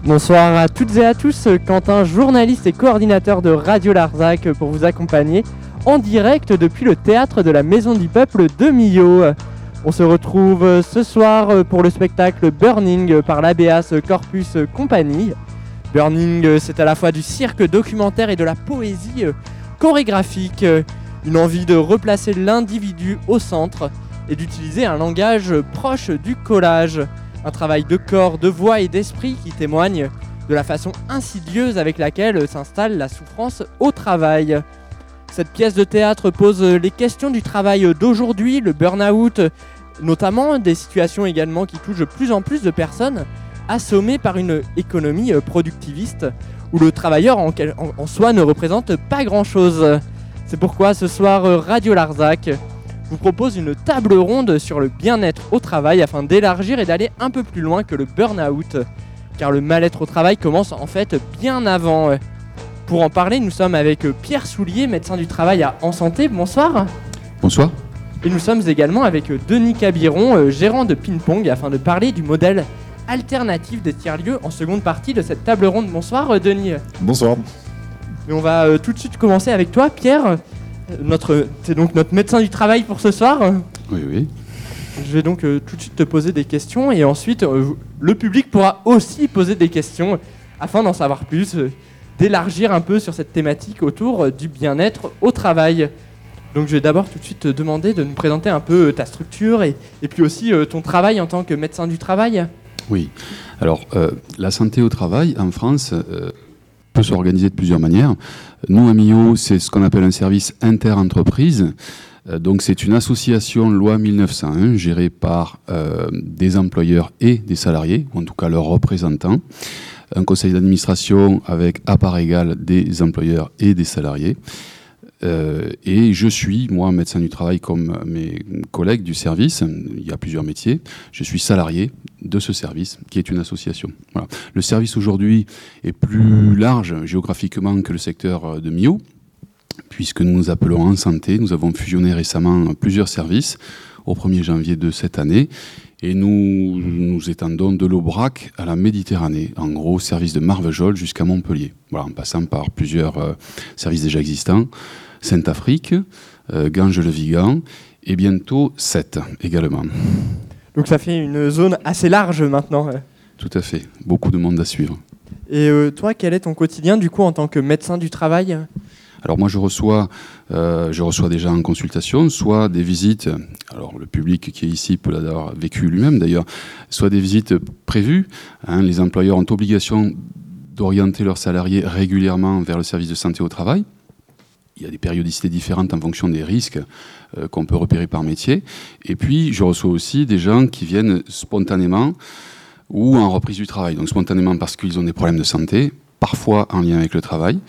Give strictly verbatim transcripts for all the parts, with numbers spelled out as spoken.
Bonsoir à toutes et à tous, Quentin, journaliste et coordinateur de Radio Larzac pour vous accompagner en direct depuis le théâtre de la Maison du Peuple de Millau. On se retrouve ce soir pour le spectacle Burning par l'Habeas Corpus Company. Burning, c'est à la fois du cirque documentaire et de la poésie chorégraphique, une envie de replacer l'individu au centre et d'utiliser un langage proche du collage. Un travail de corps, de voix et d'esprit qui témoigne de la façon insidieuse avec laquelle s'installe la souffrance au travail. Cette pièce de théâtre pose les questions du travail d'aujourd'hui, le burn-out, notamment des situations également qui touchent de plus en plus de personnes assommées par une économie productiviste où le travailleur en, en, en soi ne représente pas grand-chose. C'est pourquoi ce soir, Radio Larzac vous propose une table ronde sur le bien-être au travail afin d'élargir et d'aller un peu plus loin que le burn-out. Car le mal-être au travail commence en fait bien avant. Pour en parler, nous sommes avec Pierre Soulier, médecin du travail à En Santé. Bonsoir. Bonsoir. Et nous sommes également avec Denis Cabiron, gérant de Ping-Pong, afin de parler du modèle alternatif des tiers-lieux en seconde partie de cette table ronde. Bonsoir Denis. Bonsoir. Et on va euh, tout de suite commencer avec toi, Pierre. Notre, c'est donc notre médecin du travail pour ce soir. Oui, oui. Je vais donc euh, tout de suite te poser des questions et ensuite euh, le public pourra aussi poser des questions afin d'en savoir plus, euh, d'élargir un peu sur cette thématique autour euh, du bien-être au travail. Donc je vais d'abord tout de suite te demander de nous présenter un peu euh, ta structure et, et puis aussi euh, ton travail en tant que médecin du travail. Oui. Alors, euh, la santé au travail en France euh, peut s'organiser de plusieurs manières. Nous, à Millau, c'est ce qu'on appelle un service inter-entreprise. Euh, donc, c'est une association loi mille neuf cent un gérée par euh, des employeurs et des salariés, ou en tout cas leurs représentants. Un conseil d'administration avec à part égale des employeurs et des salariés. Euh, et je suis, moi, médecin du travail comme mes collègues du service. Il y a plusieurs métiers. Je suis salarié de ce service, qui est une association. Voilà. Le service aujourd'hui est plus large géographiquement que le secteur de Millau, puisque nous nous appelons En Santé. Nous avons fusionné récemment plusieurs services au premier janvier de cette année. Et nous nous étendons de l'Aubrac à la Méditerranée, en gros, service de Marvejols jusqu'à Montpellier. Voilà, en passant par plusieurs euh, services déjà existants. Sainte-Afrique, euh, Ganges-le-Vigan et bientôt Sète également. Donc ça fait une zone assez large maintenant. Tout à fait, beaucoup de monde à suivre. Et euh, toi, quel est ton quotidien du coup en tant que médecin du travail ? Alors moi je reçois, euh, je reçois déjà en consultation, soit des visites, alors le public qui est ici peut l'avoir vécu lui-même d'ailleurs, soit des visites prévues. Hein, les employeurs ont obligation d'orienter leurs salariés régulièrement vers le service de santé au travail. Il y a des périodicités différentes en fonction des risques euh, qu'on peut repérer par métier. Et puis, je reçois aussi des gens qui viennent spontanément ou en reprise du travail. Donc, spontanément parce qu'ils ont des problèmes de santé, parfois en lien avec le travail.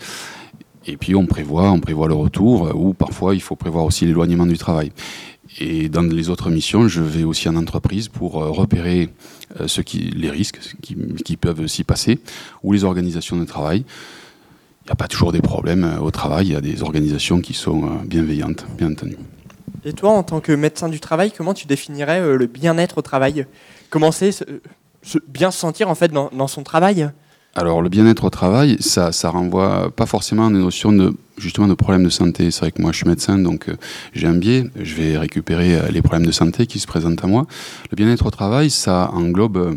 Et puis, on prévoit, on prévoit le retour euh, ou parfois, il faut prévoir aussi l'éloignement du travail. Et dans les autres missions, je vais aussi en entreprise pour euh, repérer euh, ce qui, les risques qui, qui peuvent s'y passer ou les organisations de travail. Il n'y a pas toujours des problèmes au travail, il y a des organisations qui sont bienveillantes, bien entendu. Et toi, en tant que médecin du travail, comment tu définirais le bien-être au travail ? Comment c'est se, se, bien se sentir en fait dans, dans son travail ? Alors le bien-être au travail, ça, ça renvoie pas forcément à des notions de, justement, de problèmes de santé. C'est vrai que moi je suis médecin, donc euh, j'ai un biais, je vais récupérer euh, les problèmes de santé qui se présentent à moi. Le bien-être au travail, ça englobe euh,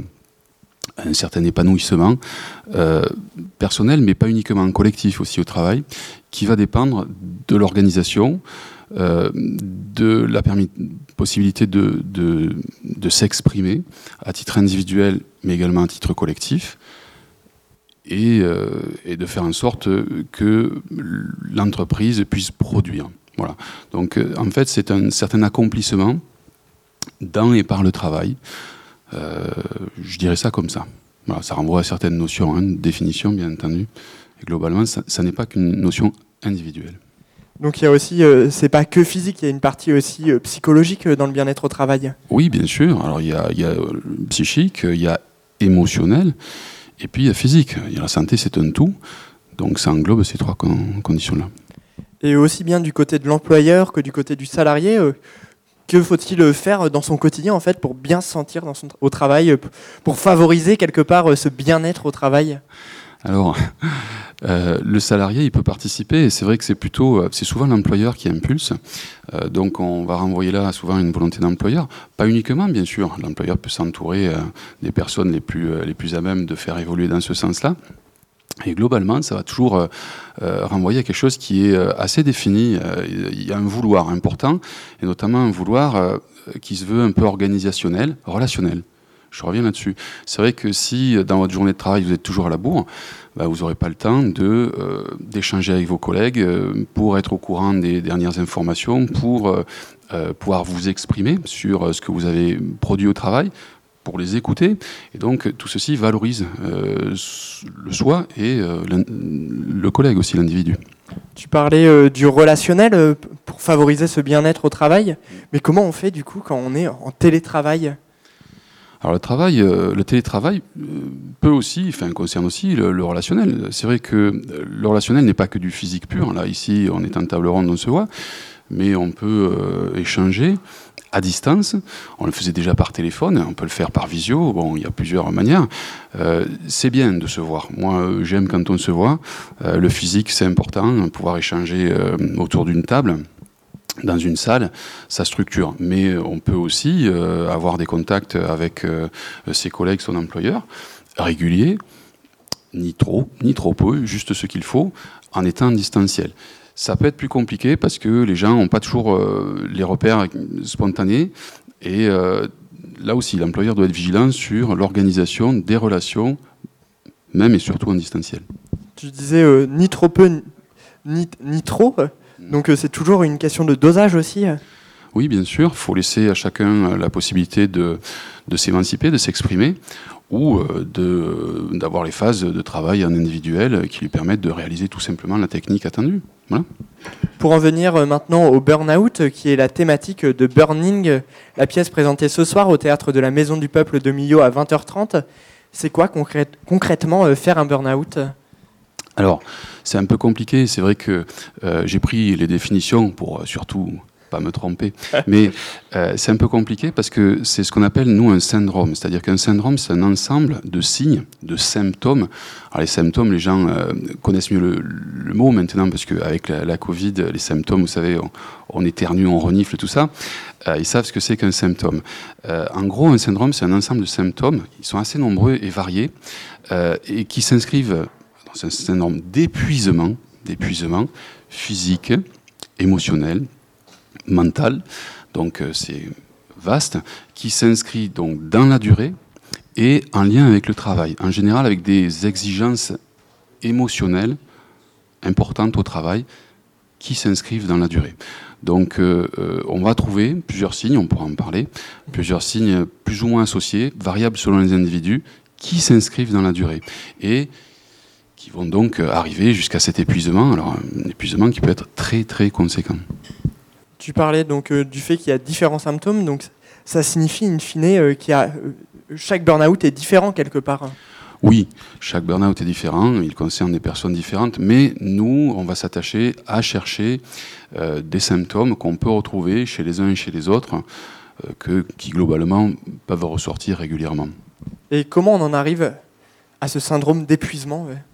un certain épanouissement euh, personnel, mais pas uniquement, collectif aussi au travail, qui va dépendre de l'organisation, euh, de la permis- possibilité de, de, de s'exprimer à titre individuel, mais également à titre collectif, et, euh, et de faire en sorte que l'entreprise puisse produire. Voilà. Donc, euh, en fait, c'est un certain accomplissement dans et par le travail. Euh, je dirais ça comme ça. Voilà, ça renvoie à certaines notions, hein, de définition bien entendu. Et globalement, ça, ça n'est pas qu'une notion individuelle. Donc il y a aussi, euh, c'est pas que physique, il y a une partie aussi euh, psychologique dans le bien-être au travail. Oui, bien sûr. Alors il y a, il y a euh, psychique, il y a émotionnel, et puis il y a physique. Il y a la santé, c'est un tout. Donc ça englobe ces trois con- conditions-là. Et aussi bien du côté de l'employeur que du côté du salarié. Euh, que faut-il faire dans son quotidien en fait pour bien se sentir dans son, au travail, pour favoriser quelque part ce bien-être au travail? Alors, euh, le salarié, il peut participer, et c'est vrai que c'est plutôt, c'est souvent l'employeur qui impulse. Euh, donc, on va renvoyer là souvent une volonté d'employeur. Pas uniquement, bien sûr. L'employeur peut s'entourer euh, des personnes les plus, euh, les plus à même de faire évoluer dans ce sens-là. Et globalement, ça va toujours euh, euh, renvoyer à quelque chose qui est euh, assez défini. Euh, il y a un vouloir important, et notamment un vouloir euh, qui se veut un peu organisationnel, relationnel. Je reviens là-dessus. C'est vrai que si, dans votre journée de travail, vous êtes toujours à la bourre, bah, vous n'aurez pas le temps de, euh, d'échanger avec vos collègues euh, pour être au courant des dernières informations, pour euh, euh, pouvoir vous exprimer sur euh, ce que vous avez produit au travail, pour les écouter. Et donc, tout ceci valorise euh, le soi et euh, le collègue aussi, l'individu. Tu parlais euh, du relationnel euh, pour favoriser ce bien-être au travail, mais comment on fait du coup quand on est en télétravail ? Alors le travail, euh, le télétravail euh, peut aussi, enfin concerne aussi le, le relationnel. C'est vrai que le relationnel n'est pas que du physique pur. Là, ici, on est en table ronde, on se voit, mais on peut euh, échanger à distance. On le faisait déjà par téléphone, on peut le faire par visio. Bon, il y a plusieurs manières. Euh, c'est bien de se voir. Moi, j'aime quand on se voit. Euh, le physique, c'est important, pouvoir échanger euh, autour d'une table. Dans une salle, ça structure. Mais on peut aussi euh, avoir des contacts avec euh, ses collègues, son employeur, réguliers, ni trop, ni trop peu, juste ce qu'il faut, en étant en distanciel. Ça peut être plus compliqué parce que les gens n'ont pas toujours euh, les repères spontanés. Et euh, là aussi, l'employeur doit être vigilant sur l'organisation des relations, même et surtout en distanciel. Tu disais euh, ni trop peu, ni, ni trop. Donc euh, c'est toujours une question de dosage aussi. Oui, bien sûr. Il faut laisser à chacun la possibilité de, de s'émanciper, de s'exprimer, ou euh, de, d'avoir les phases de travail en individuel qui lui permettent de réaliser tout simplement la technique attendue. Voilà. Pour en venir euh, maintenant au burn-out, euh, qui est la thématique de Burning, la pièce présentée ce soir au Théâtre de la Maison du Peuple de Millau à vingt heures trente, c'est quoi concrét- concrètement euh, faire un burn-out ? Alors, c'est un peu compliqué. C'est vrai que euh, j'ai pris les définitions pour euh, surtout pas me tromper. Mais euh, c'est un peu compliqué parce que c'est ce qu'on appelle, nous, un syndrome. C'est-à-dire qu'un syndrome, c'est un ensemble de signes, de symptômes. Alors, les symptômes, les gens euh, connaissent mieux le, le mot maintenant parce qu'avec la, la Covid, les symptômes, vous savez, on, on éternue, on renifle, tout ça. Euh, ils savent ce que c'est qu'un symptôme. Euh, en gros, un syndrome, c'est un ensemble de symptômes. Ils sont assez nombreux et variés euh, et qui s'inscrivent... C'est un syndrome d'épuisement, d'épuisement physique, émotionnel, mental. Donc euh, c'est vaste, qui s'inscrit donc dans la durée et en lien avec le travail. En général, avec des exigences émotionnelles importantes au travail qui s'inscrivent dans la durée. Donc euh, euh, on va trouver plusieurs signes, on pourra en parler, plusieurs signes plus ou moins associés, variables selon les individus, qui s'inscrivent dans la durée. Et qui vont donc arriver jusqu'à cet épuisement, alors un épuisement qui peut être très très conséquent. Tu parlais donc euh, du fait qu'il y a différents symptômes, donc ça signifie in fine euh, qu'il y a, euh, chaque burn-out est différent quelque part. Oui, chaque burn-out est différent, il concerne des personnes différentes, mais nous, on va s'attacher à chercher euh, des symptômes qu'on peut retrouver chez les uns et chez les autres, euh, que, qui globalement peuvent ressortir régulièrement. Et comment on en arrive à ce syndrome d'épuisement ? Ouais.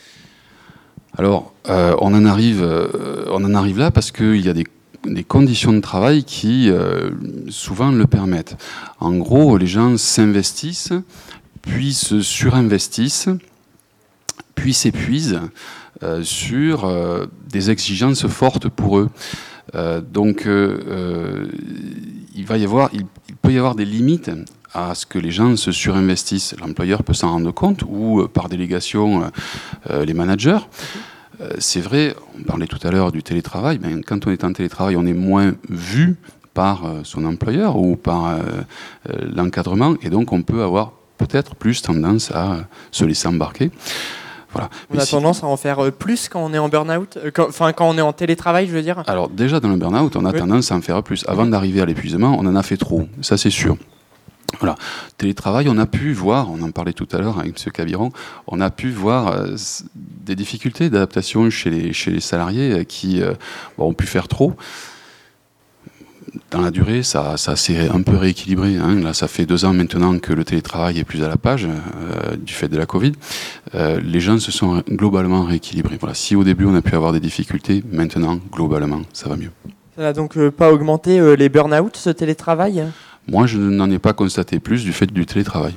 Alors, euh, on, en arrive, euh, on en arrive là parce qu'il y a des, des conditions de travail qui, euh, souvent, le permettent. En gros, les gens s'investissent, puis se surinvestissent, puis s'épuisent euh, sur euh, des exigences fortes pour eux. Euh, donc, euh, euh, il va y avoir, il, il peut y avoir des limites à ce que les gens se surinvestissent. L'employeur peut s'en rendre compte, ou euh, par délégation, euh, les managers. Euh, c'est vrai, on parlait tout à l'heure du télétravail, ben, quand on est en télétravail, on est moins vu par euh, son employeur ou par euh, euh, l'encadrement, et donc on peut avoir peut-être plus tendance à euh, se laisser embarquer. Voilà. On Mais a si... tendance à en faire plus quand on est en burn-out, euh, quand, enfin quand on est en télétravail, je veux dire. Alors déjà dans le burn-out, on a oui. tendance à en faire plus. Avant d'arriver à l'épuisement, on en a fait trop, ça c'est sûr. Voilà. Télétravail, on a pu voir, on en parlait tout à l'heure avec M. Cabiron, on a pu voir euh, des difficultés d'adaptation chez les, chez les salariés qui euh, bon, ont pu faire trop. dans la durée, ça, ça s'est un peu rééquilibré. Hein. Là, ça fait deux ans maintenant que le télétravail est plus à la page euh, du fait de la Covid. Euh, les gens se sont globalement rééquilibrés. Voilà. Si au début on a pu avoir des difficultés, maintenant, globalement, ça va mieux. Ça n'a donc euh, pas augmenté euh, les burn-out, ce télétravail ? Moi, je n'en ai pas constaté plus du fait du télétravail.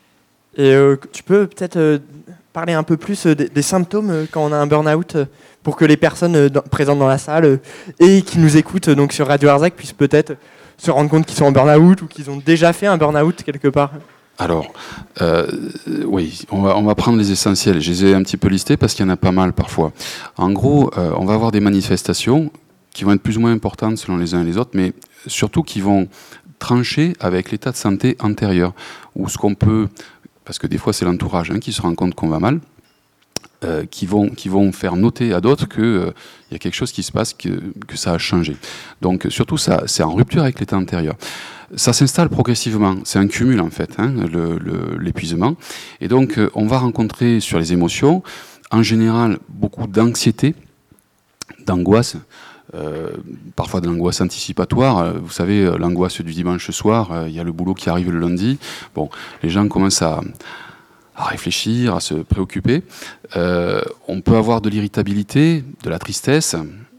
Et euh, tu peux peut-être euh, parler un peu plus euh, des, des symptômes euh, quand on a un burn-out euh, pour que les personnes euh, dans, présentes dans la salle euh, et qui nous écoutent euh, donc sur Radio Arzac puissent peut-être se rendre compte qu'ils sont en burn-out ou qu'ils ont déjà fait un burn-out quelque part. Alors, euh, oui, on va, on va prendre les essentiels. Je les ai un petit peu listés parce qu'il y en a pas mal parfois. En gros, euh, on va avoir des manifestations qui vont être plus ou moins importantes selon les uns et les autres, mais surtout qui vont trancher avec l'état de santé antérieur, ou ce qu'on peut, parce que des fois c'est l'entourage hein, qui se rend compte qu'on va mal, euh, qui, vont, qui vont faire noter à d'autres qu'il euh, y a quelque chose qui se passe, que, que ça a changé. Donc surtout, ça, c'est en rupture avec l'état antérieur. Ça s'installe progressivement, c'est un cumul en fait, hein, le, le, l'épuisement. Et donc euh, on va rencontrer sur les émotions, en général, beaucoup d'anxiété, d'angoisse, Euh, parfois de l'angoisse anticipatoire. Euh, vous savez, euh, l'angoisse du dimanche soir, il euh, y a le boulot qui arrive le lundi. Bon, les gens commencent à, à réfléchir, à se préoccuper. Euh, on peut avoir de l'irritabilité, de la tristesse.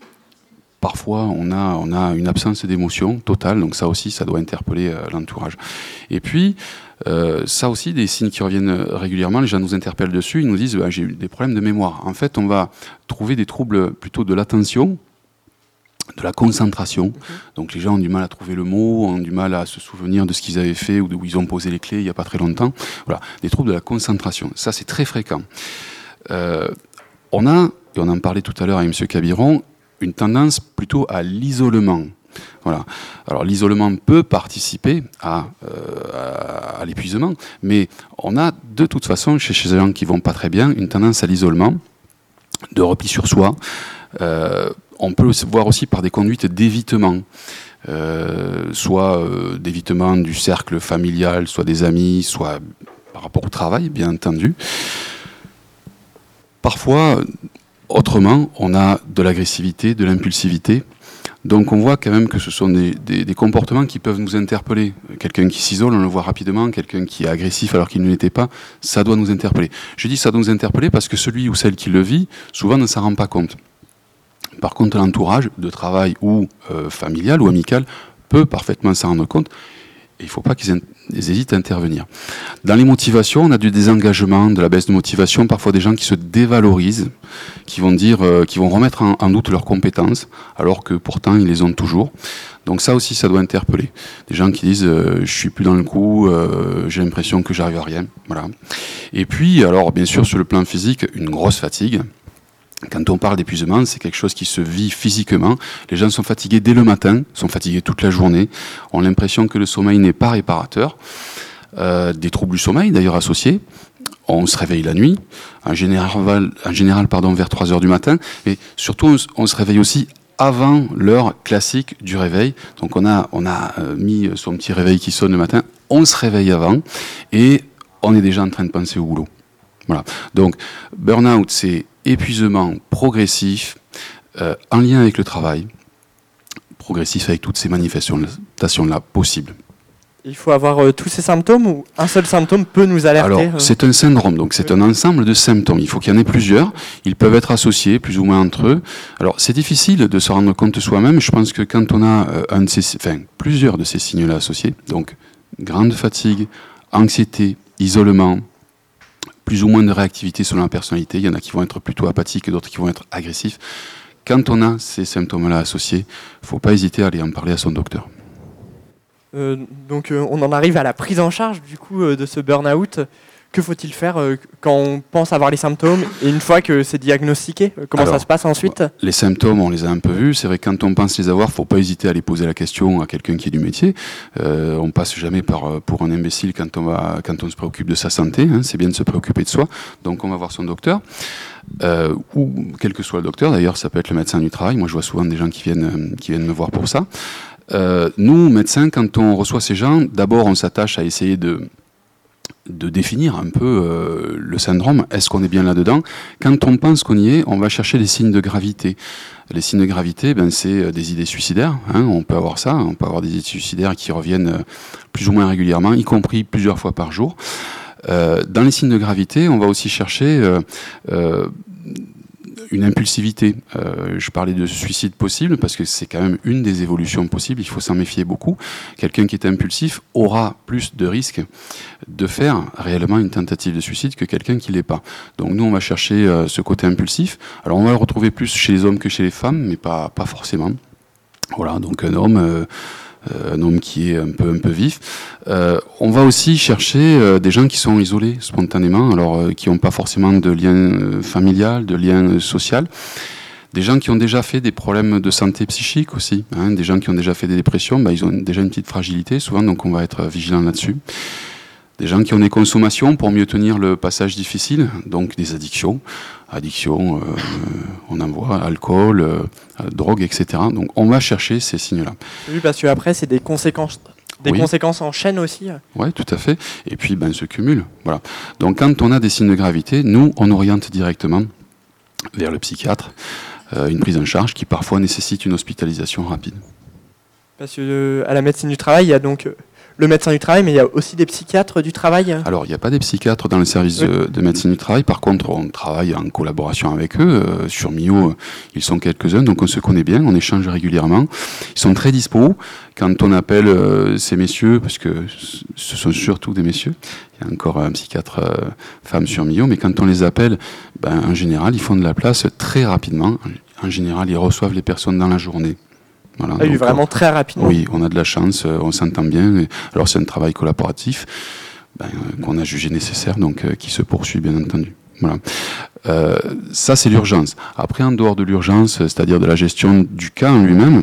Parfois, on a, on a une absence d'émotion totale, donc ça aussi, ça doit interpeller euh, l'entourage. Et puis, euh, ça aussi, des signes qui reviennent régulièrement, les gens nous interpellent dessus, ils nous disent bah, « j'ai eu des problèmes de mémoire ». En fait, on va trouver des troubles plutôt de l'attention, de la concentration. Okay. Donc les gens ont du mal à trouver le mot, ont du mal à se souvenir de ce qu'ils avaient fait ou d'où ils ont posé les clés il n'y a pas très longtemps. Voilà, des troubles de la concentration. Ça, c'est très fréquent. Euh, on a, et on en parlait tout à l'heure avec M. Cabiron, une tendance plutôt à l'isolement. Voilà. Alors l'isolement peut participer à, euh, à, à l'épuisement, mais on a de toute façon, chez, chez les gens qui ne vont pas très bien, une tendance à l'isolement, de repli sur soi. Euh, On peut le voir aussi par des conduites d'évitement, euh, soit euh, d'évitement du cercle familial, soit des amis, soit par rapport au travail, bien entendu. Parfois, autrement, on a de l'agressivité, de l'impulsivité. Donc on voit quand même que ce sont des, des, des comportements qui peuvent nous interpeller. Quelqu'un qui s'isole, on le voit rapidement. Quelqu'un qui est agressif alors qu'il ne l'était pas, ça doit nous interpeller. Je dis ça doit nous interpeller parce que celui ou celle qui le vit, souvent ne s'en rend pas compte. Par contre, l'entourage de travail ou euh, familial ou amical peut parfaitement s'en rendre compte. Et il ne faut pas qu'ils, in- ils hésitent à intervenir. Dans les motivations, on a du désengagement, de la baisse de motivation, parfois des gens qui se dévalorisent, qui vont dire, euh, qui vont remettre en, en doute leurs compétences, alors que pourtant ils les ont toujours. Donc ça aussi, ça doit interpeller. Des gens qui disent euh, je suis plus dans le coup, euh, j'ai l'impression que j'arrive à rien. Voilà. Et puis, alors bien sûr, sur le plan physique, une grosse fatigue. Quand on parle d'épuisement, c'est quelque chose qui se vit physiquement. Les gens sont fatigués dès le matin, sont fatigués toute la journée, ont l'impression que le sommeil n'est pas réparateur. Euh, des troubles du sommeil, d'ailleurs, associés. On se réveille la nuit, en général, en général pardon, vers trois heures du matin. Et surtout, on, on se réveille aussi avant l'heure classique du réveil. Donc on a, on a euh, mis son petit réveil qui sonne le matin. On se réveille avant et on est déjà en train de penser au boulot. Voilà. Donc, burn-out, c'est épuisement progressif, euh, en lien avec le travail, progressif avec toutes ces manifestations-là possibles. Il faut avoir euh, tous ces symptômes ou un seul symptôme peut nous alerter? Alors, euh... c'est un syndrome, donc c'est un ensemble de symptômes. Il faut qu'il y en ait plusieurs. Ils peuvent être associés plus ou moins entre eux. Alors, c'est difficile de se rendre compte soi-même. Je pense que quand on a euh, un de ces, enfin, plusieurs de ces signes-là associés, donc grande fatigue, anxiété, isolement, plus ou moins de réactivité selon la personnalité. Il y en a qui vont être plutôt apathiques et d'autres qui vont être agressifs. Quand on a ces symptômes-là associés, il ne faut pas hésiter à aller en parler à son docteur. Euh, donc euh, on en arrive à la prise en charge du coup euh, de ce burn-out. Que faut-il faire euh, quand on pense avoir les symptômes et une fois que c'est diagnostiqué, euh, comment Alors, ça se passe ensuite? Les symptômes, on les a un peu vus. C'est vrai que quand on pense les avoir, il ne faut pas hésiter à aller poser la question à quelqu'un qui est du métier. Euh, on ne passe jamais par, pour un imbécile quand on, va, quand on se préoccupe de sa santé. Hein. C'est bien de se préoccuper de soi. Donc on va voir son docteur. Euh, ou quel que soit le docteur, d'ailleurs, ça peut être le médecin du travail. Moi, je vois souvent des gens qui viennent, qui viennent me voir pour ça. Euh, nous, médecins, quand on reçoit ces gens, d'abord, on s'attache à essayer de de définir un peu euh, le syndrome. Est-ce qu'on est bien là-dedans? Quand on pense qu'on y est, on va chercher les signes de gravité. Les signes de gravité, ben, c'est des idées suicidaires. Hein, on peut avoir ça, on peut avoir des idées suicidaires qui reviennent plus ou moins régulièrement, y compris plusieurs fois par jour. Euh, dans les signes de gravité, on va aussi chercher euh, euh, une impulsivité. Euh, je parlais de suicide possible parce que c'est quand même une des évolutions possibles. Il faut s'en méfier beaucoup. Quelqu'un qui est impulsif aura plus de risques de faire réellement une tentative de suicide que quelqu'un qui l'est pas. Donc nous, on va chercher euh, ce côté impulsif. Alors on va le retrouver plus chez les hommes que chez les femmes, mais pas pas forcément. Voilà, donc un homme. Euh, Euh, un homme qui est un peu un peu vif. Euh, on va aussi chercher euh, des gens qui sont isolés spontanément, alors euh, qui n'ont pas forcément de lien euh, familial, de lien euh, social. Des gens qui ont déjà fait des problèmes de santé psychique aussi, hein, des gens qui ont déjà fait des dépressions, bah, ils ont déjà une petite fragilité souvent, donc on va être vigilant là-dessus. Des gens qui ont des consommations pour mieux tenir le passage difficile, donc des addictions. Addiction, euh, on en voit, alcool, euh, drogue, et cetera. Donc on va chercher ces signes-là. Oui, parce qu'après, c'est des conséquences, des oui. conséquences en chaîne aussi. Oui, tout à fait. Et puis, ben, se cumulent. Voilà. Donc quand on a des signes de gravité, nous, on oriente directement vers le psychiatre, euh, une prise en charge qui parfois nécessite une hospitalisation rapide. Parce que euh, à la médecine du travail, il y a donc euh, le médecin du travail, mais il y a aussi des psychiatres du travail. Alors, il n'y a pas des psychiatres dans le service oui. de, de médecine du travail. Par contre, on travaille en collaboration avec eux. Euh, sur Millau, ils sont quelques-uns, donc on se connaît bien, on échange régulièrement. Ils sont très dispos. Quand on appelle euh, ces messieurs, parce que ce sont surtout des messieurs, il y a encore un psychiatre euh, femme sur Millau, mais quand on les appelle, ben, en général, ils font de la place très rapidement. En général, ils reçoivent les personnes dans la journée. Voilà, ah oui, donc, vraiment très rapidement. Oui, on a de la chance, on s'entend bien. Alors c'est un travail collaboratif ben, qu'on a jugé nécessaire, donc euh, qui se poursuit bien entendu. Voilà. Euh, ça c'est l'urgence. Après, en dehors de l'urgence, c'est-à-dire de la gestion du cas en lui-même,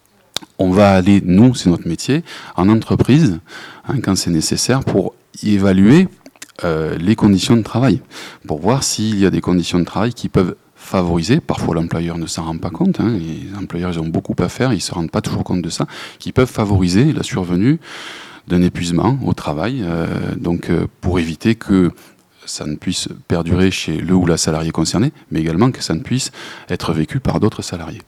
on va aller, nous, c'est notre métier, en entreprise, hein, quand c'est nécessaire, pour évaluer euh, les conditions de travail, pour voir s'il y a des conditions de travail qui peuvent favoriser, parfois l'employeur ne s'en rend pas compte, hein, les employeurs ils ont beaucoup à faire, ils ne se rendent pas toujours compte de ça, qui peuvent favoriser la survenue d'un épuisement au travail, euh, donc euh, pour éviter que ça ne puisse perdurer chez le ou la salariée concernée, mais également que ça ne puisse être vécu par d'autres salariés.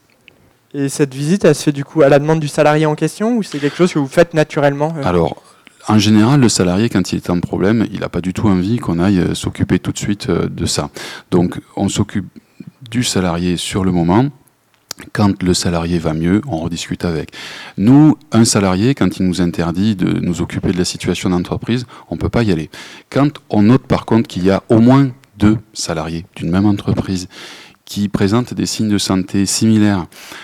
Et cette visite, elle se fait du coup à la demande du salarié en question, ou c'est quelque chose que vous faites naturellement euh... Alors, en général, le salarié, quand il est en problème, il n'a pas du tout envie qu'on aille euh, s'occuper tout de suite euh, de ça. Donc, on s'occupe du salarié sur le moment. Quand le salarié va mieux, on rediscute avec. Nous, un salarié, quand il nous interdit de nous occuper de la situation d'entreprise, on ne peut pas y aller. Quand on note par contre qu'il y a au moins deux salariés d'une même entreprise qui présentent des signes de santé similaires,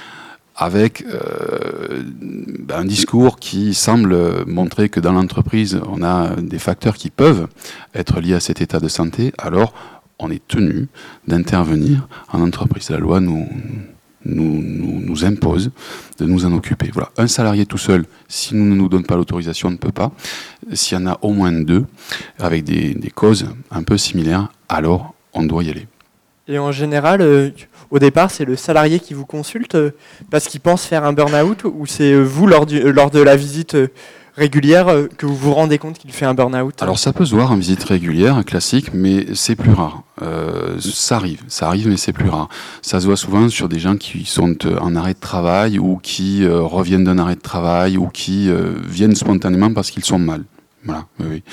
avec euh, un discours qui semble montrer que dans l'entreprise, on a des facteurs qui peuvent être liés à cet état de santé, alors on est tenu d'intervenir en entreprise. La loi nous, nous, nous, nous impose de nous en occuper. Voilà. Un salarié tout seul, si nous ne nous donne pas l'autorisation, ne peut pas. S'il y en a au moins deux, avec des, des causes un peu similaires, alors on doit y aller. Et en général, euh, au départ, c'est le salarié qui vous consulte euh, parce qu'il pense faire un burn-out, ou c'est euh, vous, lors, du, euh, lors de la visite euh, régulière, euh, que vous vous rendez compte qu'il fait un burn-out? Alors ça peut se voir en visite régulière, classique, mais c'est plus rare. Euh, ça arrive, ça arrive, mais c'est plus rare. Ça se voit souvent sur des gens qui sont en arrêt de travail, ou qui euh, reviennent d'un arrêt de travail, ou qui euh, viennent spontanément parce qu'ils sont mal. Voilà, oui, oui.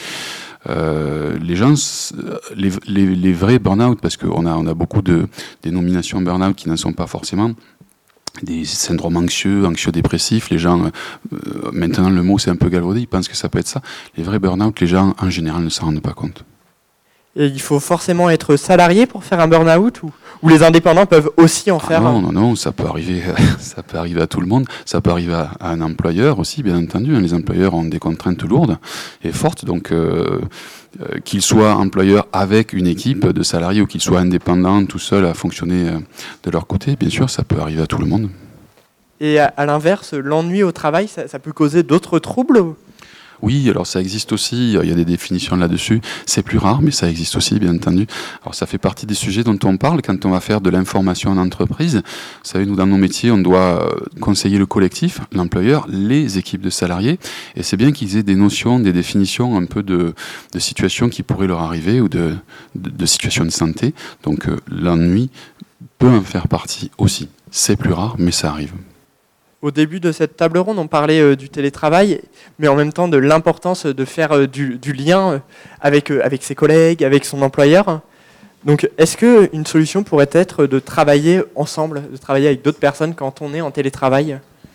Euh, les gens, les, les, les vrais burn-out, parce qu'on a, on a beaucoup de dénominations burn-out qui n'en sont pas forcément, des syndromes anxieux, anxio-dépressifs, les gens, euh, maintenant le mot c'est un peu galvaudé, ils pensent que ça peut être ça. Les vrais burn-out, les gens en général ne s'en rendent pas compte. Et il faut forcément être salarié pour faire un burn-out, ou, ou les indépendants peuvent aussi en ah faire non, un... non, non, ça peut arriver, ça peut arriver à tout le monde. Ça peut arriver à, à un employeur aussi, bien entendu. Les employeurs ont des contraintes lourdes et fortes, donc euh, euh, qu'ils soient employeurs avec une équipe de salariés ou qu'ils soient indépendants, tout seuls à fonctionner euh, de leur côté, bien sûr, ça peut arriver à tout le monde. Et à, à l'inverse, l'ennui au travail, ça, ça peut causer d'autres troubles ? Oui, alors ça existe aussi, il y a des définitions là-dessus. C'est plus rare, mais ça existe aussi, bien entendu. Alors ça fait partie des sujets dont on parle quand on va faire de l'information en entreprise. Vous savez, nous, dans nos métiers, on doit conseiller le collectif, l'employeur, les équipes de salariés. Et c'est bien qu'ils aient des notions, des définitions un peu de, de situations qui pourraient leur arriver ou de, de, de situations de santé. Donc euh, l'ennui peut en faire partie aussi. C'est plus rare, mais ça arrive. Au début de cette table ronde, on parlait euh, du télétravail, mais en même temps de l'importance de faire euh, du, du lien avec, euh, avec ses collègues, avec son employeur. Donc, est-ce qu'une solution pourrait être de travailler ensemble, de travailler avec d'autres personnes quand on est en télétravail ?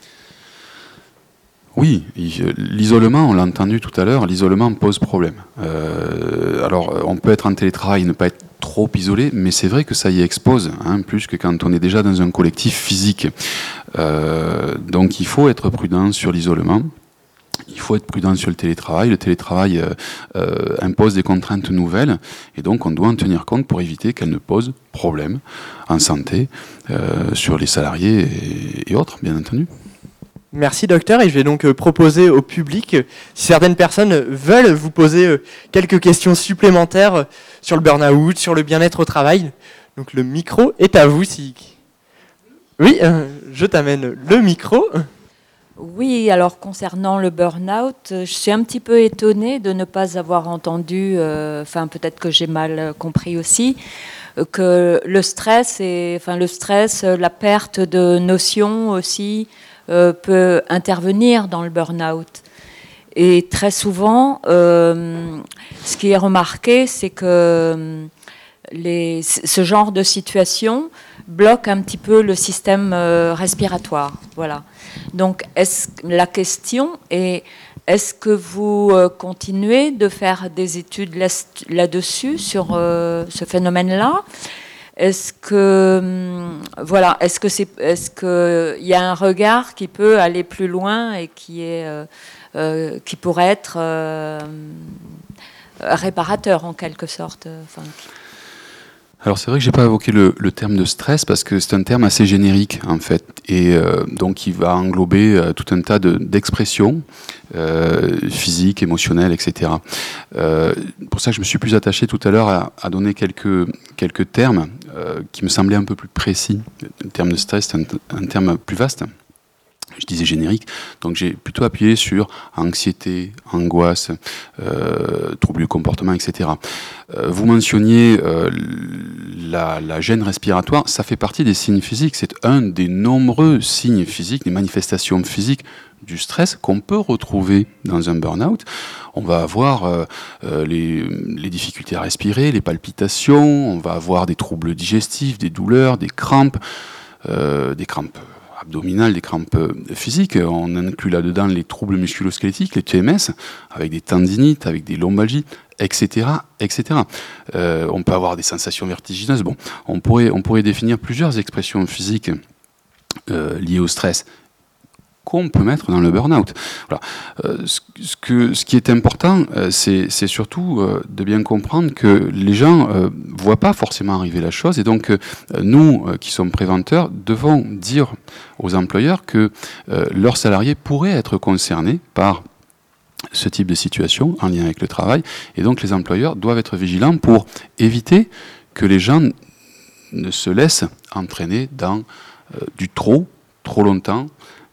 Oui, l'isolement, on l'a entendu tout à l'heure, l'isolement pose problème. Euh, alors, on peut être en télétravail, ne pas être trop isolé, mais c'est vrai que ça y expose, hein, plus que quand on est déjà dans un collectif physique. Euh, donc, il faut être prudent sur l'isolement. Il faut être prudent sur le télétravail. Le télétravail euh, euh, impose des contraintes nouvelles, et donc on doit en tenir compte pour éviter qu'elles ne posent problème en santé euh, sur les salariés et, et autres, bien entendu. Merci docteur, et je vais donc proposer au public, si certaines personnes veulent vous poser quelques questions supplémentaires sur le burn-out, sur le bien-être au travail. Donc le micro est à vous. Si... Oui, euh, je t'amène le micro. Oui, alors concernant le burn-out, je suis un petit peu étonnée de ne pas avoir entendu, euh, enfin peut-être que j'ai mal compris aussi, que le stress, et, enfin le stress, la perte de notions aussi, Euh, peut intervenir dans le burn-out. Et très souvent, euh, ce qui est remarqué, c'est que les, ce genre de situation bloque un petit peu le système euh, respiratoire. Voilà. Donc, est-ce, la question est, est-ce que vous euh, continuez de faire des études là, là-dessus, sur euh, ce phénomène-là ? Est-ce que voilà, est-ce que c'est, est-ce que il y a un regard qui peut aller plus loin et qui est, euh, euh, qui pourrait être euh, réparateur en quelque sorte. Enfin, Alors c'est vrai que j'ai pas évoqué le, le terme de stress parce que c'est un terme assez générique en fait, et euh, donc il va englober euh, tout un tas de, d'expressions euh, physiques, émotionnelles, et cetera. Euh, pour ça que je me suis plus attaché tout à l'heure à, à donner quelques quelques termes euh, qui me semblaient un peu plus précis. Le terme de stress, c'est un, un terme plus vaste. Je disais générique, donc j'ai plutôt appuyé sur anxiété, angoisse, euh, troubles du comportement, et cetera. Euh, vous mentionniez euh, la, la gêne respiratoire, ça fait partie des signes physiques, c'est un des nombreux signes physiques, des manifestations physiques du stress qu'on peut retrouver dans un burn-out. On va avoir euh, euh, les, les difficultés à respirer, les palpitations, on va avoir des troubles digestifs, des douleurs, des crampes, euh, des crampes abdominales, des crampes physiques. On inclut là-dedans les troubles musculo-squelettiques, les T M S, avec des tendinites, avec des lombalgies, et cetera, et cetera. Euh, on peut avoir des sensations vertigineuses. Bon, on pourrait, on pourrait définir plusieurs expressions physiques euh, liées au stress qu'on peut mettre dans le burn-out. Voilà. Euh, ce, ce, que, ce qui est important, euh, c'est, c'est surtout euh, de bien comprendre que les gens ne euh, voient pas forcément arriver la chose, et donc euh, nous, euh, qui sommes préventeurs, devons dire aux employeurs que euh, leurs salariés pourraient être concernés par ce type de situation en lien avec le travail, et donc les employeurs doivent être vigilants pour éviter que les gens ne se laissent entraîner dans euh, du trop, trop longtemps,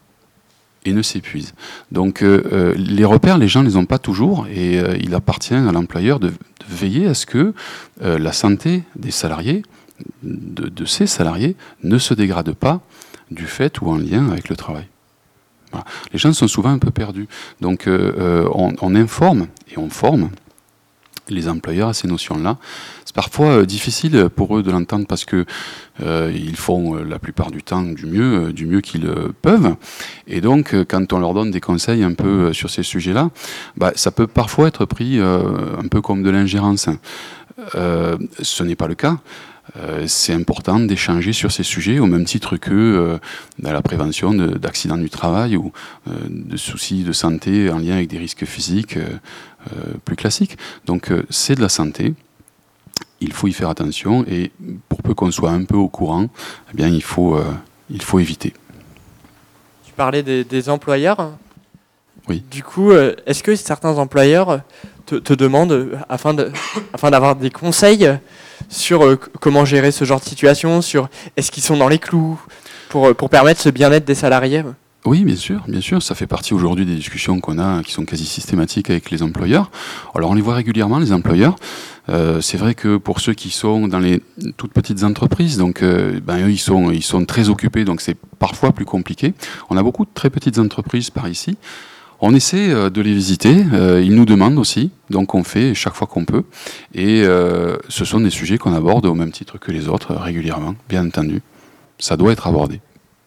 et ne s'épuisent. Donc euh, les repères, les gens ne les ont pas toujours, et euh, il appartient à l'employeur de, de veiller à ce que euh, la santé des salariés, de, de ces salariés, ne se dégrade pas du fait ou en lien avec le travail. Voilà. Les gens sont souvent un peu perdus. Donc euh, on, on informe et on forme les employeurs à ces notions-là. C'est parfois euh, difficile pour eux de l'entendre parce que euh, ils font euh, la plupart du temps du mieux, euh, du mieux qu'ils euh, peuvent. Et donc, euh, quand on leur donne des conseils un peu euh, sur ces sujets-là, bah, ça peut parfois être pris euh, un peu comme de l'ingérence. Euh, ce n'est pas le cas. Euh, c'est important d'échanger sur ces sujets au même titre que euh, dans la prévention de, d'accidents du travail ou euh, de soucis de santé en lien avec des risques physiques euh, euh, plus classiques. Donc euh, c'est de la santé, il faut y faire attention, et pour peu qu'on soit un peu au courant, eh bien, il faut, euh, il faut éviter. Tu parlais des, des employeurs. Oui. Du coup, euh, est-ce que certains employeurs te, te demandent, euh, afin, de, afin d'avoir des conseils sur euh, comment gérer ce genre de situation, sur est-ce qu'ils sont dans les clous, pour, pour permettre ce bien-être des salariés ? Oui, bien sûr, bien sûr. Ça fait partie aujourd'hui des discussions qu'on a, qui sont quasi systématiques avec les employeurs. Alors, on les voit régulièrement, les employeurs. Euh, c'est vrai que pour ceux qui sont dans les toutes petites entreprises, donc, euh, ben, eux, ils sont, ils sont très occupés, donc c'est parfois plus compliqué. On a beaucoup de très petites entreprises par ici. On essaie euh, de les visiter. Euh, ils nous demandent aussi, donc on fait chaque fois qu'on peut. Et euh, ce sont des sujets qu'on aborde au même titre que les autres, euh, régulièrement, bien entendu. Ça doit être abordé.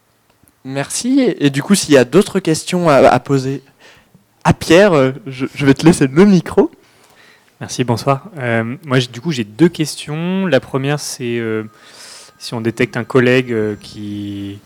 Merci. Et du coup, s'il y a d'autres questions à, à poser à Pierre, euh, je, je vais te laisser le micro. Merci, bonsoir. Euh, moi, du coup, j'ai deux questions. La première, c'est euh, si on détecte un collègue euh, qui,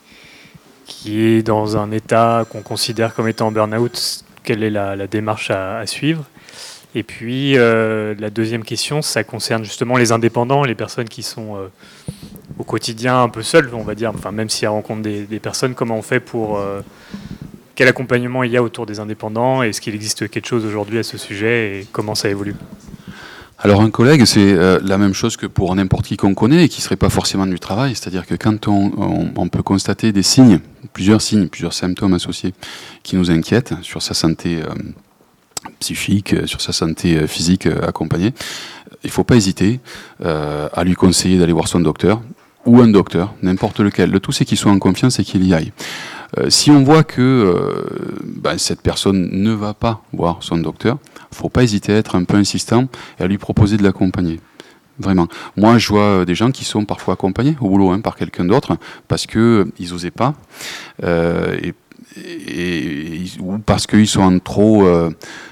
qui est dans un état qu'on considère comme étant en burn-out, quelle est la, la démarche à, à suivre ? Et puis, euh, la deuxième question, ça concerne justement les indépendants, les personnes qui sont euh, au quotidien un peu seules, on va dire, enfin, même si elles rencontrent des, des personnes, comment on fait pour... Euh, quel accompagnement il y a autour des indépendants ? Est-ce qu'il existe quelque chose aujourd'hui à ce sujet et comment ça évolue ? Alors un collègue, c'est euh, la même chose que pour n'importe qui qu'on connaît et qui ne serait pas forcément du travail. C'est-à-dire que quand on, on, on peut constater des signes, plusieurs signes, plusieurs symptômes associés qui nous inquiètent sur sa santé euh, psychique, sur sa santé euh, physique euh, accompagnée, il ne faut pas hésiter euh, à lui conseiller d'aller voir son docteur ou un docteur, n'importe lequel. Le tout, c'est qu'il soit en confiance et qu'il y aille. Euh, si on voit que euh, ben, cette personne ne va pas voir son docteur, il ne faut pas hésiter à être un peu insistant et à lui proposer de l'accompagner. Vraiment. Moi, je vois des gens qui sont parfois accompagnés au boulot hein, par quelqu'un d'autre parce qu'ils n'osaient pas euh, et, et, et, ou parce qu'ils sont en trop euh,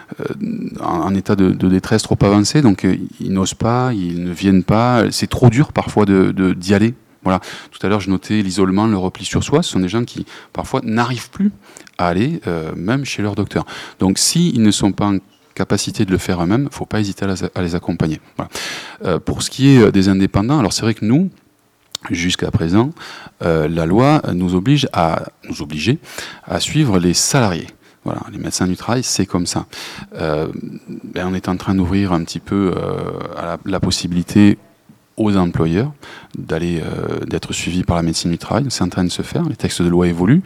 en, en état de, de détresse trop avancé, donc euh, ils n'osent pas, ils ne viennent pas. C'est trop dur parfois de, de, d'y aller. Voilà. Tout à l'heure, je notais l'isolement, le repli sur soi. Ce sont des gens qui, parfois, n'arrivent plus à aller, euh, même chez leur docteur. Donc, s'ils ne sont pas en capacité de le faire eux-mêmes, il ne faut pas hésiter à les, à les accompagner. Voilà. Euh, pour ce qui est des indépendants, alors c'est vrai que nous, jusqu'à présent, euh, la loi nous oblige à nous obliger à suivre les salariés. Voilà, les médecins du travail, c'est comme ça. Euh, ben on est en train d'ouvrir un petit peu euh, à la, la possibilité aux employeurs d'aller euh, d'être suivis par la médecine du travail. C'est en train de se faire, les textes de loi évoluent.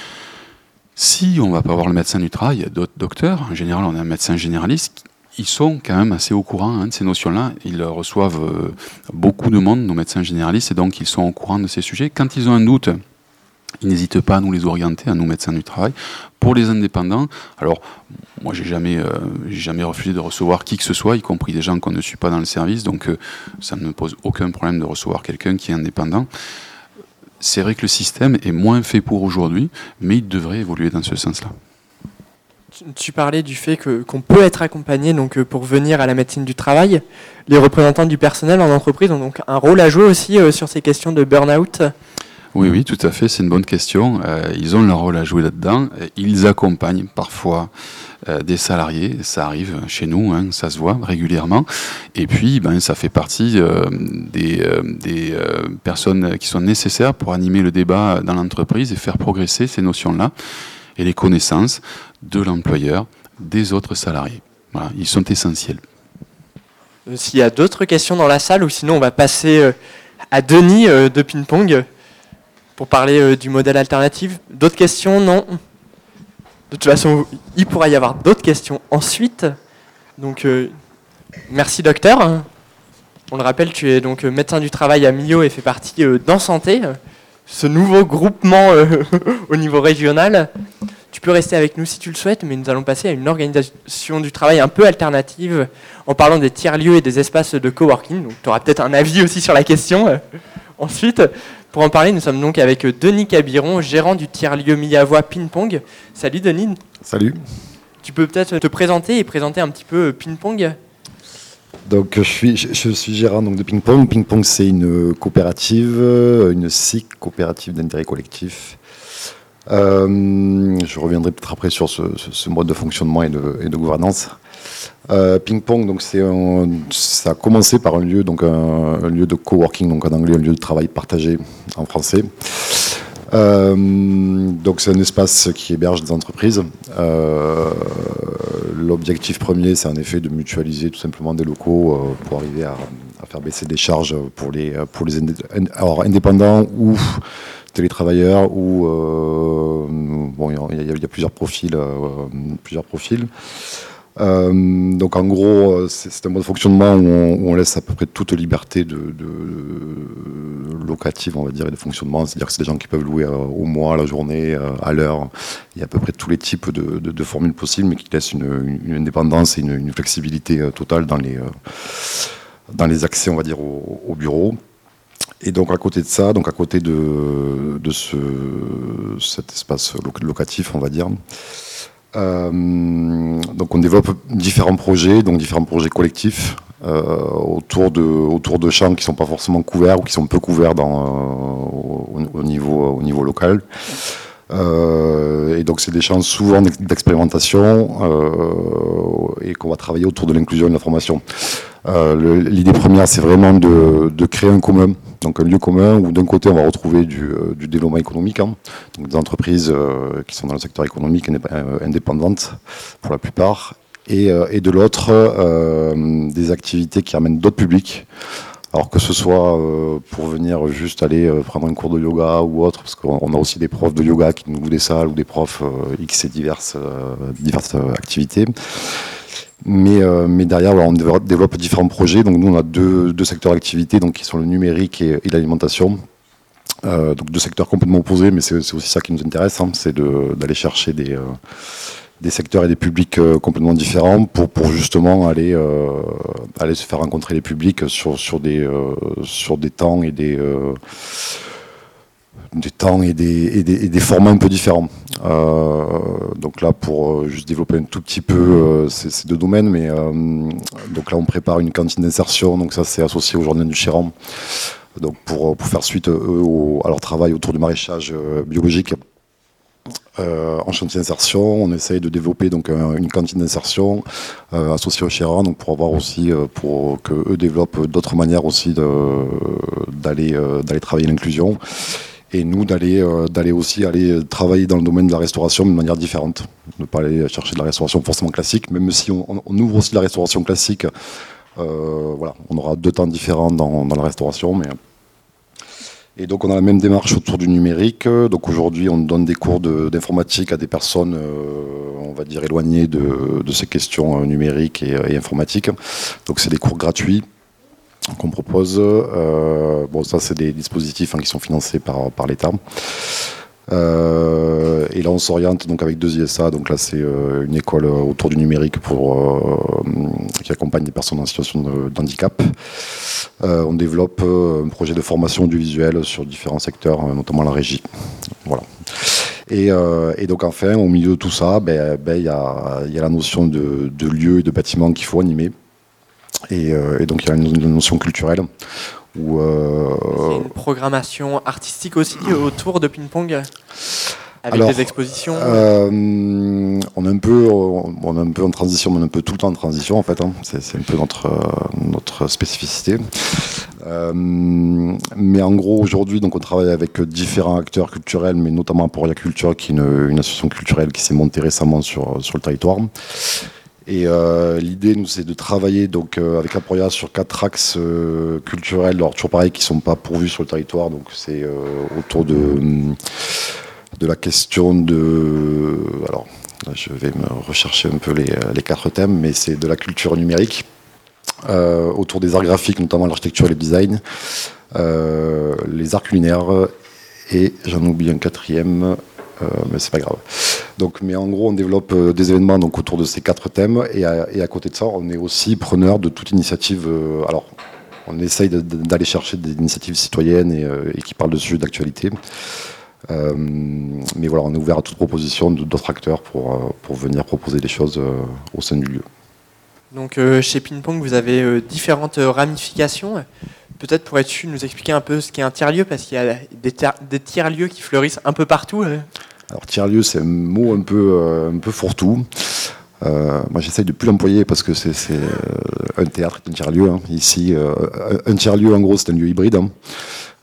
Si on ne va pas voir le médecin du travail, il y a d'autres docteurs. En général, on a un médecin généraliste. Ils sont quand même assez au courant hein, de ces notions-là. Ils reçoivent euh, beaucoup de monde, nos médecins généralistes, et donc ils sont au courant de ces sujets. Quand ils ont un doute, ils n'hésitent pas à nous les orienter, à nous médecins du travail. Pour les indépendants, alors moi j'ai jamais, euh, j'ai jamais refusé de recevoir qui que ce soit, y compris des gens qu'on ne suit pas dans le service, donc euh, ça ne me pose aucun problème de recevoir quelqu'un qui est indépendant. C'est vrai que le système est moins fait pour aujourd'hui, mais il devrait évoluer dans ce sens-là. Tu, tu parlais du fait que, qu'on peut être accompagné donc, pour venir à la médecine du travail. Les représentants du personnel en entreprise ont donc un rôle à jouer aussi euh, sur ces questions de burn-out. Oui, oui, tout à fait, c'est une bonne question. Euh, ils ont leur rôle à jouer là-dedans. Ils accompagnent parfois euh, des salariés. Ça arrive chez nous, hein, ça se voit régulièrement. Et puis, ben, ça fait partie euh, des, euh, des euh, personnes qui sont nécessaires pour animer le débat dans l'entreprise et faire progresser ces notions-là et les connaissances de l'employeur, des autres salariés. Voilà, ils sont essentiels. Euh, s'il y a d'autres questions dans la salle, ou sinon on va passer euh, à Denis euh, de Ping-Pong. Pour parler euh, du modèle alternatif. D'autres questions? Non. De toute façon, il pourra y avoir d'autres questions ensuite. Donc, euh, merci docteur. On le rappelle, tu es donc médecin du travail à Millau et fait partie euh, d'En Santé, ce nouveau groupement euh, au niveau régional. Tu peux rester avec nous si tu le souhaites, mais nous allons passer à une organisation du travail un peu alternative en parlant des tiers-lieux et des espaces de coworking. Donc, tu auras peut-être un avis aussi sur la question. Euh, ensuite... Pour en parler, nous sommes donc avec Denis Cabiron, gérant du tiers-lieu Millavois Ping-Pong. Salut Denis. Salut. Tu peux peut-être te présenter et présenter un petit peu Ping-Pong ? Donc, je suis, je suis gérant donc, de Ping-Pong. Ping-Pong, c'est une coopérative, une S I C, coopérative d'intérêt collectif. Euh, je reviendrai peut-être après sur ce, ce, ce mode de fonctionnement et de, et de gouvernance. Euh, Ping-Pong, donc c'est un, ça a commencé par un lieu, donc un, un lieu de coworking, donc en anglais un lieu de travail partagé en français. Euh, donc c'est un espace qui héberge des entreprises. Euh, l'objectif premier, c'est en effet de mutualiser tout simplement des locaux euh, pour arriver à, à faire baisser des charges pour les, pour les indé alors, indépendants ou télétravailleurs, ou euh, bon, il y, y a plusieurs profils, euh, plusieurs profils. Euh, donc en gros, c'est un mode de fonctionnement où on, où on laisse à peu près toute liberté de, de locative, on va dire, et de fonctionnement. C'est-à-dire que c'est des gens qui peuvent louer euh, au mois, à la journée, euh, à l'heure. Il y a à peu près tous les types de, de, de formules possibles, mais qui laissent une, une indépendance et une, une flexibilité euh, totale dans les, euh, dans les accès, on va dire, au, au bureau. Et donc à côté de ça, donc à côté de, de ce, cet espace locatif, on va dire, Euh, donc on développe différents projets, donc différents projets collectifs euh, autour de autour de champs qui sont pas forcément couverts ou qui sont peu couverts dans, euh, au, au niveau au niveau local. Euh, et donc c'est des champs souvent d'expérimentation euh, et qu'on va travailler autour de l'inclusion et de la formation. Euh, L'idée première, c'est vraiment de, de créer un commun, donc un lieu commun où d'un côté on va retrouver du, euh, du développement économique, hein, donc des entreprises euh, qui sont dans le secteur économique indépendantes pour la plupart, et, euh, et de l'autre euh, des activités qui amènent d'autres publics. Alors que ce soit euh, pour venir juste aller euh, prendre un cours de yoga ou autre, parce qu'on a aussi des profs de yoga qui nous louent des salles, ou des profs euh, X et diverses, euh, diverses activités. Mais, euh, mais derrière, voilà, on développe, développe différents projets. Donc nous, on a deux, deux secteurs d'activité, donc qui sont le numérique et, et l'alimentation. Euh, donc deux secteurs complètement opposés, mais c'est aussi ça qui nous intéresse, hein, c'est d'aller chercher des... Euh, des secteurs et des publics euh, complètement différents pour, pour justement aller, euh, aller se faire rencontrer les publics sur, sur, des, euh, sur des temps et des, euh, des temps et des, et des, et des formats un peu différents. Euh, donc là, pour euh, juste développer un tout petit peu euh, ces, ces deux domaines, mais euh, donc là on prépare une cantine d'insertion, donc ça c'est associé au Jardin du Chéran, donc pour, pour faire suite eux, au, à leur travail autour du maraîchage euh, biologique. Euh, en chantier d'insertion, on essaye de développer donc un, une cantine d'insertion euh, associée au Chéran, donc pour avoir aussi euh, pour que eux développent d'autres manières aussi d'aller euh, d'aller travailler l'inclusion, et nous d'aller euh, d'aller aussi aller travailler dans le domaine de la restauration de manière différente, ne pas aller chercher de la restauration forcément classique, même si on, on ouvre aussi de la restauration classique. Euh, voilà, on aura deux temps différents dans, dans la restauration, mais et donc on a la même démarche autour du numérique. Donc aujourd'hui on donne des cours d'informatique à des personnes, euh, on va dire, éloignées de, de ces questions euh, numériques et, et informatiques. Donc c'est des cours gratuits qu'on propose. Euh, bon, ça c'est des dispositifs hein, qui sont financés par, par l'État. Euh, et là on s'oriente donc avec deux I S A, donc là c'est euh, une école autour du numérique pour, euh, qui accompagne des personnes en situation de, de handicap. Euh, on développe euh, un projet de formation audiovisuelle sur différents secteurs, euh, notamment la régie. Voilà. Et, euh, et donc enfin au milieu de tout ça, ben, ben, y a, y a la notion de, de lieu et de bâtiment qu'il faut animer. Et, euh, et donc il y a une, une notion culturelle. Où, euh, c'est une programmation artistique aussi autour de ping-pong avec alors, des expositions. Euh, on est un peu, on est un peu en transition, on est un peu tout le temps en transition en fait. Hein. C'est un peu notre notre spécificité. Euh, mais en gros aujourd'hui, donc on travaille avec différents acteurs culturels, mais notamment Aporia Culture, qui est une, une association culturelle qui s'est montée récemment sur sur le territoire. Et euh, l'idée, nous, c'est de travailler donc euh, avec Aporia sur quatre axes euh, culturels, alors toujours pareil, qui ne sont pas pourvus sur le territoire. Donc c'est euh, autour de, de la question de... Alors, là, je vais me rechercher un peu les, les quatre thèmes, mais c'est de la culture numérique, euh, autour des arts graphiques, notamment l'architecture et le design, euh, les arts culinaires, et j'en oublie un quatrième... Euh, mais c'est pas grave. Donc, mais en gros, on développe euh, des événements donc, autour de ces quatre thèmes, et à, et à côté de ça, on est aussi preneur de toute initiative. Euh, alors, on essaye d'aller chercher des initiatives citoyennes et, euh, et qui parlent de sujets d'actualité. Euh, mais voilà, on est ouvert à toute proposition d'autres acteurs pour, euh, pour venir proposer des choses euh, au sein du lieu. Donc, euh, chez Ping-Pong, vous avez euh, différentes euh, ramifications. Peut-être pourrais-tu nous expliquer un peu ce qu'est un tiers-lieu, parce qu'il y a des, des tiers-lieux qui fleurissent un peu partout. Euh. Alors tiers-lieu, c'est un mot un peu, euh, un peu fourre-tout. Euh, moi, j'essaye de plus l'employer parce que c'est euh, un théâtre est un tiers-lieu. Hein. Ici, euh, un tiers-lieu, en gros, c'est un lieu hybride. Hein.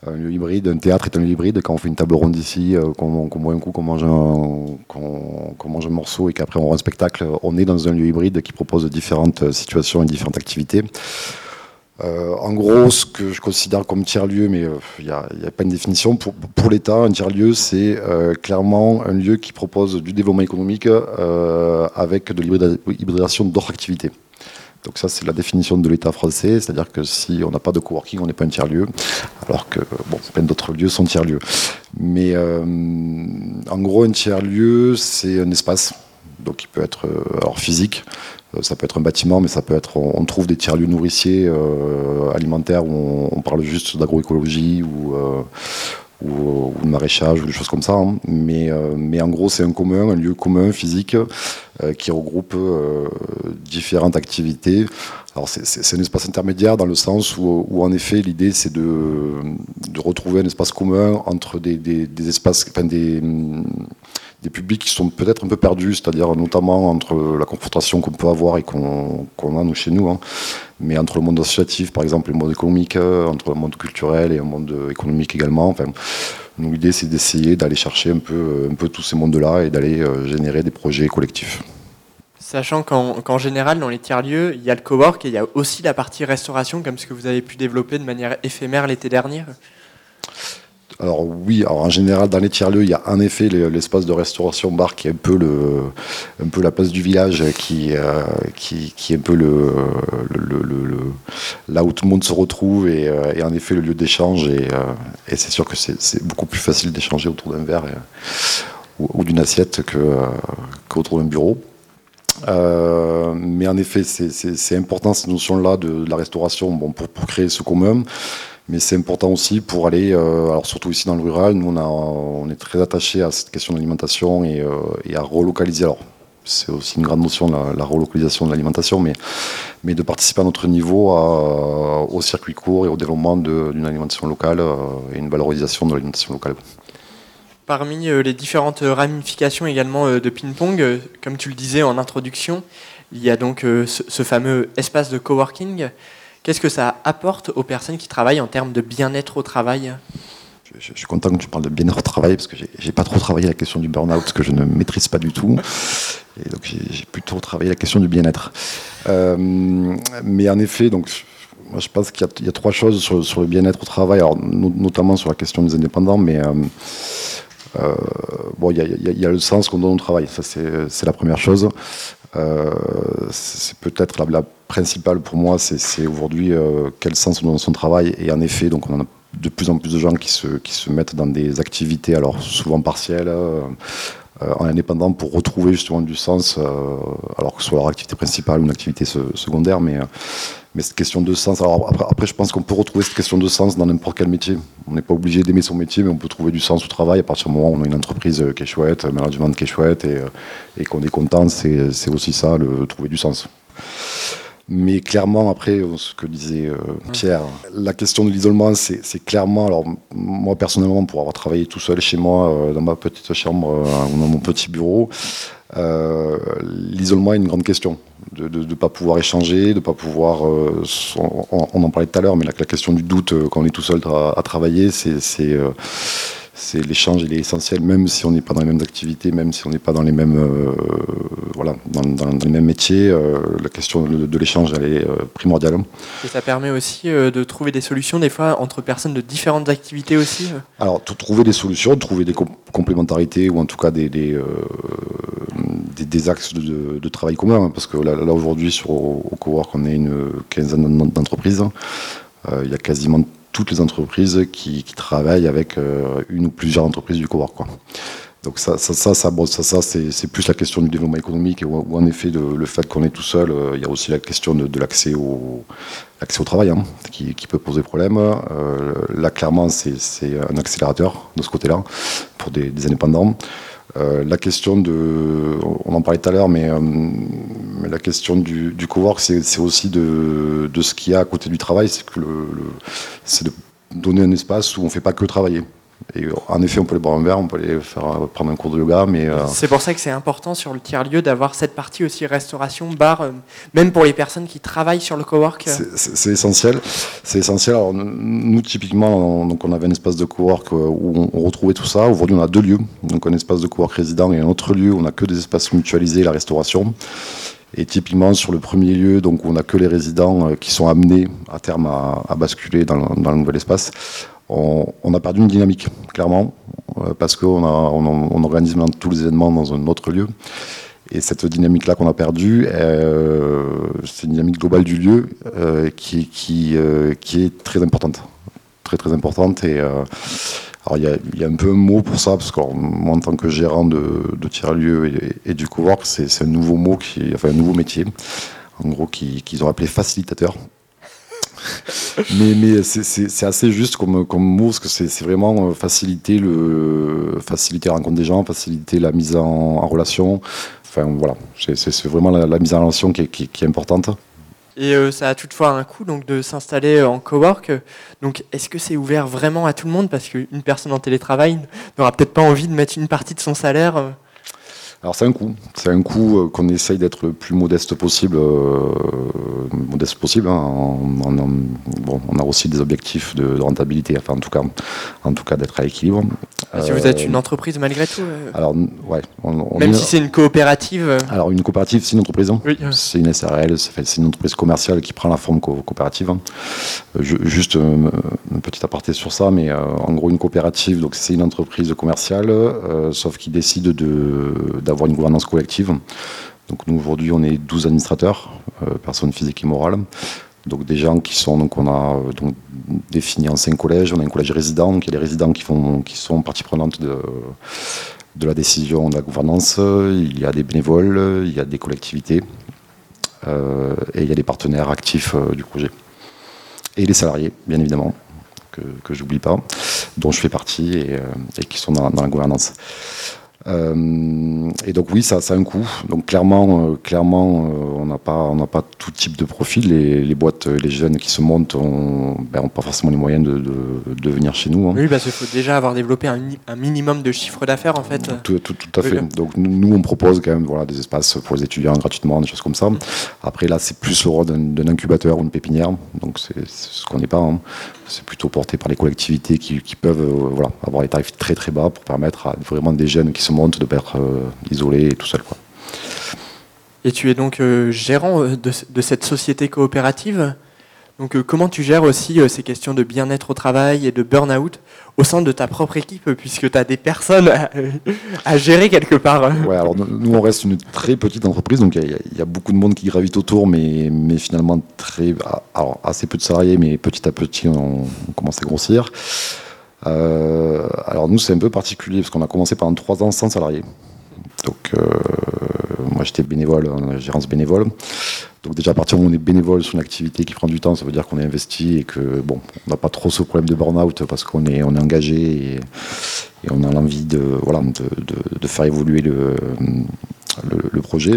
Un lieu hybride, un théâtre est un lieu hybride. Quand on fait une table ronde ici, euh, qu'on qu'on boit un coup, qu'on mange un, qu'on, qu'on mange un morceau et qu'après on voit un spectacle, on est dans un lieu hybride qui propose différentes situations et différentes activités. Euh, en gros, ce que je considère comme tiers-lieu, mais il n'y a, a pas une définition, pour, pour l'État, un tiers-lieu, c'est euh, clairement un lieu qui propose du développement économique euh, avec de l'hybridation d'autres activités. Donc ça, c'est la définition de l'État français, c'est-à-dire que si on n'a pas de coworking, on n'est pas un tiers-lieu, alors que bon, plein d'autres lieux sont tiers-lieux. Mais euh, en gros, un tiers-lieu, c'est un espace, donc il peut être euh, alors physique, euh, ça peut être un bâtiment, mais ça peut être, on, on trouve des tiers-lieux nourriciers euh, alimentaires où on, on parle juste d'agroécologie ou euh, ou, ou de maraîchage ou des choses comme ça, hein. mais, euh, mais en gros c'est un commun, un lieu commun physique euh, qui regroupe euh, différentes activités. Alors c'est, c'est, c'est un espace intermédiaire dans le sens où, où en effet l'idée c'est de, de retrouver un espace commun entre des, des, des espaces, enfin des, des publics qui sont peut-être un peu perdus, c'est-à-dire notamment entre la confrontation qu'on peut avoir et qu'on, qu'on a nous chez nous, hein. Mais entre le monde associatif, par exemple, et le monde économique, entre le monde culturel et le monde économique également. Enfin, nous, l'idée, c'est d'essayer d'aller chercher un peu, un peu tous ces mondes-là et d'aller euh, générer des projets collectifs. Sachant qu'en, qu'en général, dans les tiers-lieux, il y a le cowork et il y a aussi la partie restauration, comme ce que vous avez pu développer de manière éphémère l'été dernier. Alors oui, alors en général dans les tiers-lieux, il y a en effet l'espace de restauration bar qui est un peu, le, un peu la place du village, qui, euh, qui, qui est un peu le, le, le, le, là où tout le monde se retrouve et, euh, et en effet le lieu d'échange. Et, euh, et c'est sûr que c'est, c'est beaucoup plus facile d'échanger autour d'un verre et, ou, ou d'une assiette que, euh, qu'autour d'un bureau. Euh, mais en effet, c'est, c'est, c'est important cette notion-là de, de la restauration, bon, pour, pour créer ce commun. Mais c'est important aussi pour aller, euh, alors surtout ici dans le rural, nous on, a, on est très attachés à cette question de l'alimentation et, euh, et à relocaliser. Alors c'est aussi une grande notion, la, la relocalisation de l'alimentation, mais, mais de participer à notre niveau à, au circuit court et au développement de, d'une alimentation locale euh, et une valorisation de l'alimentation locale. Parmi euh, les différentes ramifications également euh, de ping-pong, euh, comme tu le disais en introduction, il y a donc euh, ce, ce fameux espace de coworking. Qu'est-ce que ça apporte aux personnes qui travaillent en termes de bien-être au travail ? je, je suis content que tu parles de bien-être au travail, parce que j'ai, j'ai pas trop travaillé la question du burn-out, parce que je ne maîtrise pas du tout. Et donc j'ai, j'ai plutôt travaillé la question du bien-être. Euh, mais en effet, donc, moi je pense qu'il y a, il y a trois choses sur, sur le bien-être au travail, alors, no, notamment sur la question des indépendants, mais euh, euh, bon, il y a, il y a, il y a le sens qu'on donne au travail, ça c'est, c'est la première chose. Euh, c'est peut-être la, la principale pour moi, c'est, c'est aujourd'hui euh, quel sens on donne à son travail. Et en effet, donc on en a de plus en plus de gens qui se, qui se mettent dans des activités, alors souvent partielles, euh, euh, en indépendant, pour retrouver justement du sens, euh, alors que ce soit leur activité principale ou une activité se, secondaire. Mais, euh, mais cette question de sens, alors après, après je pense qu'on peut retrouver cette question de sens dans n'importe quel métier. On n'est pas obligé d'aimer son métier, mais on peut trouver du sens au travail à partir du moment où on a une entreprise qui est chouette, un management qui est chouette et, et qu'on est content. C'est, c'est aussi ça, le trouver du sens. Mais clairement, après, ce que disait euh, Pierre, la question de l'isolement, c'est, c'est clairement, alors moi personnellement, pour avoir travaillé tout seul chez moi, euh, dans ma petite chambre euh, ou dans mon petit bureau, euh, l'isolement est une grande question. De ne pas pouvoir échanger, de ne pas pouvoir... Euh, on, on en parlait tout à l'heure, mais la, la question du doute euh, quand on est tout seul à, à travailler, c'est... c'est euh, C'est l'échange, il est essentiel, même si on n'est pas dans les mêmes activités, même si on n'est pas dans les mêmes, euh, voilà, dans, dans, dans les mêmes métiers. Euh, la question de, de l'échange, elle est euh, primordiale. Et ça permet aussi euh, de trouver des solutions, des fois, entre personnes de différentes activités aussi. Euh. Alors, tout, trouver des solutions, trouver des comp- complémentarités, ou en tout cas des, des, euh, des, des axes de, de, de travail commun. Hein, parce que là, là aujourd'hui, sur au, au Cowork, on est une quinzaine d'entreprises. Euh, il y a quasiment toutes les entreprises qui, qui travaillent avec euh, une ou plusieurs entreprises du cowork, quoi. Donc ça, ça, ça, ça, bon, ça, ça c'est, c'est plus la question du développement économique, ou, ou en effet de, le fait qu'on est tout seul. Euh, il y a aussi la question de, de l'accès au, l'accès au travail, hein, qui, qui peut poser problème. Euh, là, clairement, c'est, c'est un accélérateur de ce côté-là pour des, des indépendants. Euh, la question de, on en parlait tout à l'heure, mais, euh, mais la question du, du cowork, c'est, c'est aussi de, de ce qu'il y a à côté du travail, c'est que le, le, c'est de donner un espace où on ne fait pas que travailler. Et en effet, on peut les boire un verre, on peut les faire prendre un cours de yoga, mais... Euh... C'est pour ça que c'est important sur le tiers-lieu d'avoir cette partie aussi restauration, bar, euh, même pour les personnes qui travaillent sur le cowork. C'est, c'est, c'est essentiel. C'est essentiel. Alors, nous, typiquement, on, donc on avait un espace de cowork où on, on retrouvait tout ça. Aujourd'hui, on a deux lieux. Donc, un espace de cowork résident et un autre lieu où on n'a que des espaces mutualisés, la restauration. Et typiquement, sur le premier lieu, donc, où on n'a que les résidents euh, qui sont amenés à terme à, à basculer dans le, dans le nouvel espace, on, on a perdu une dynamique, clairement, euh, parce qu'on on, on organise maintenant tous les événements dans un autre lieu. Et cette dynamique-là qu'on a perdue, euh, c'est une dynamique globale du lieu euh, qui, qui, euh, qui est très importante. Très, très importante. Et, euh, alors, il y a, y a un peu un mot pour ça, parce que alors, moi, en tant que gérant de, de tiers-lieu et, et du cowork, c'est, c'est un nouveau mot, qui, enfin un nouveau métier, en gros, qu'ils, qu'ils ont appelé facilitateur. mais mais c'est, c'est, c'est assez juste comme, comme mot, parce que c'est, c'est vraiment faciliter, le, faciliter la rencontre des gens, faciliter la mise en, en relation. Enfin voilà, c'est, c'est, c'est vraiment la, la mise en relation qui est, qui, qui est importante. Et euh, ça a toutefois un coût donc, de s'installer en cowork. Donc est-ce que c'est ouvert vraiment à tout le monde? Parce qu'une personne en télétravail n'aura peut-être pas envie de mettre une partie de son salaire. Euh... Alors c'est un coût, c'est un coût euh, qu'on essaye d'être le plus modeste possible, euh, modeste possible. Hein, en, en, en, bon, on a aussi des objectifs de, de rentabilité, enfin en tout cas, en tout cas d'être à l'équilibre. Si euh, vous êtes une entreprise malgré tout. Euh... Alors ouais. On, on Même est... si c'est une coopérative. Euh... Alors une coopérative, c'est une entreprise. Oui. C'est une S A R L, c'est, c'est une entreprise commerciale qui prend la forme co- coopérative. Euh, je, juste euh, un petit aparté sur ça, mais euh, en gros une coopérative, donc c'est une entreprise commerciale, euh, sauf qui décide de d'avoir une gouvernance collective. Donc nous aujourd'hui on est douze administrateurs, euh, personnes physiques et morales. Donc des gens qui sont, donc on a euh, donc défini en cinq collèges, on a un collège résident, donc il y a des résidents qui font, qui sont partie prenante de, de la décision, de la gouvernance. Il y a des bénévoles, il y a des collectivités euh, et il y a des partenaires actifs euh, du projet. Et les salariés, bien évidemment, que, que j'oublie pas, dont je fais partie et, euh, et qui sont dans, dans la gouvernance. Euh, et donc oui, ça, ça a un coût. Donc clairement, euh, clairement, euh, on n'a pas, on n'a pas tout type de profil. Les, les boîtes, les jeunes qui se montent, ont, ben, ont pas forcément les moyens de, de, de venir chez nous. Hein. Oui, parce qu'il faut déjà avoir développé un, un minimum de chiffre d'affaires en fait. Tout, tout, tout à fait. Oui. Donc nous, on propose quand même, voilà, des espaces pour les étudiants gratuitement, des choses comme ça. Après là, c'est plus le rôle d'un, d'un incubateur ou une pépinière. Donc c'est, c'est ce qu'on n'est pas. Hein. C'est plutôt porté par les collectivités qui, qui peuvent, euh, voilà, avoir des tarifs très très bas pour permettre à vraiment des jeunes qui se montent de pas être euh, isolés et tout seul, quoi. Et tu es donc euh, gérant de, de cette société coopérative. Donc euh, comment tu gères aussi euh, ces questions de bien-être au travail et de burn-out au sein de ta propre équipe, puisque tu as des personnes à, à gérer quelque part? Ouais, alors nous on reste une très petite entreprise, donc il y, y a beaucoup de monde qui gravite autour, mais, mais finalement très, alors, assez peu de salariés, mais petit à petit on, on commence à grossir. Euh, alors nous c'est un peu particulier parce qu'on a commencé pendant trois ans sans salariés. Donc euh, moi j'étais bénévole, en gérance bénévole. Donc déjà à partir du moment où on est bénévole sur une activité qui prend du temps, ça veut dire qu'on est investi et que bon, on n'a pas trop ce problème de burn-out parce qu'on est, on est engagé et, et on a l'envie de, voilà, de, de, de faire évoluer le, le, le projet.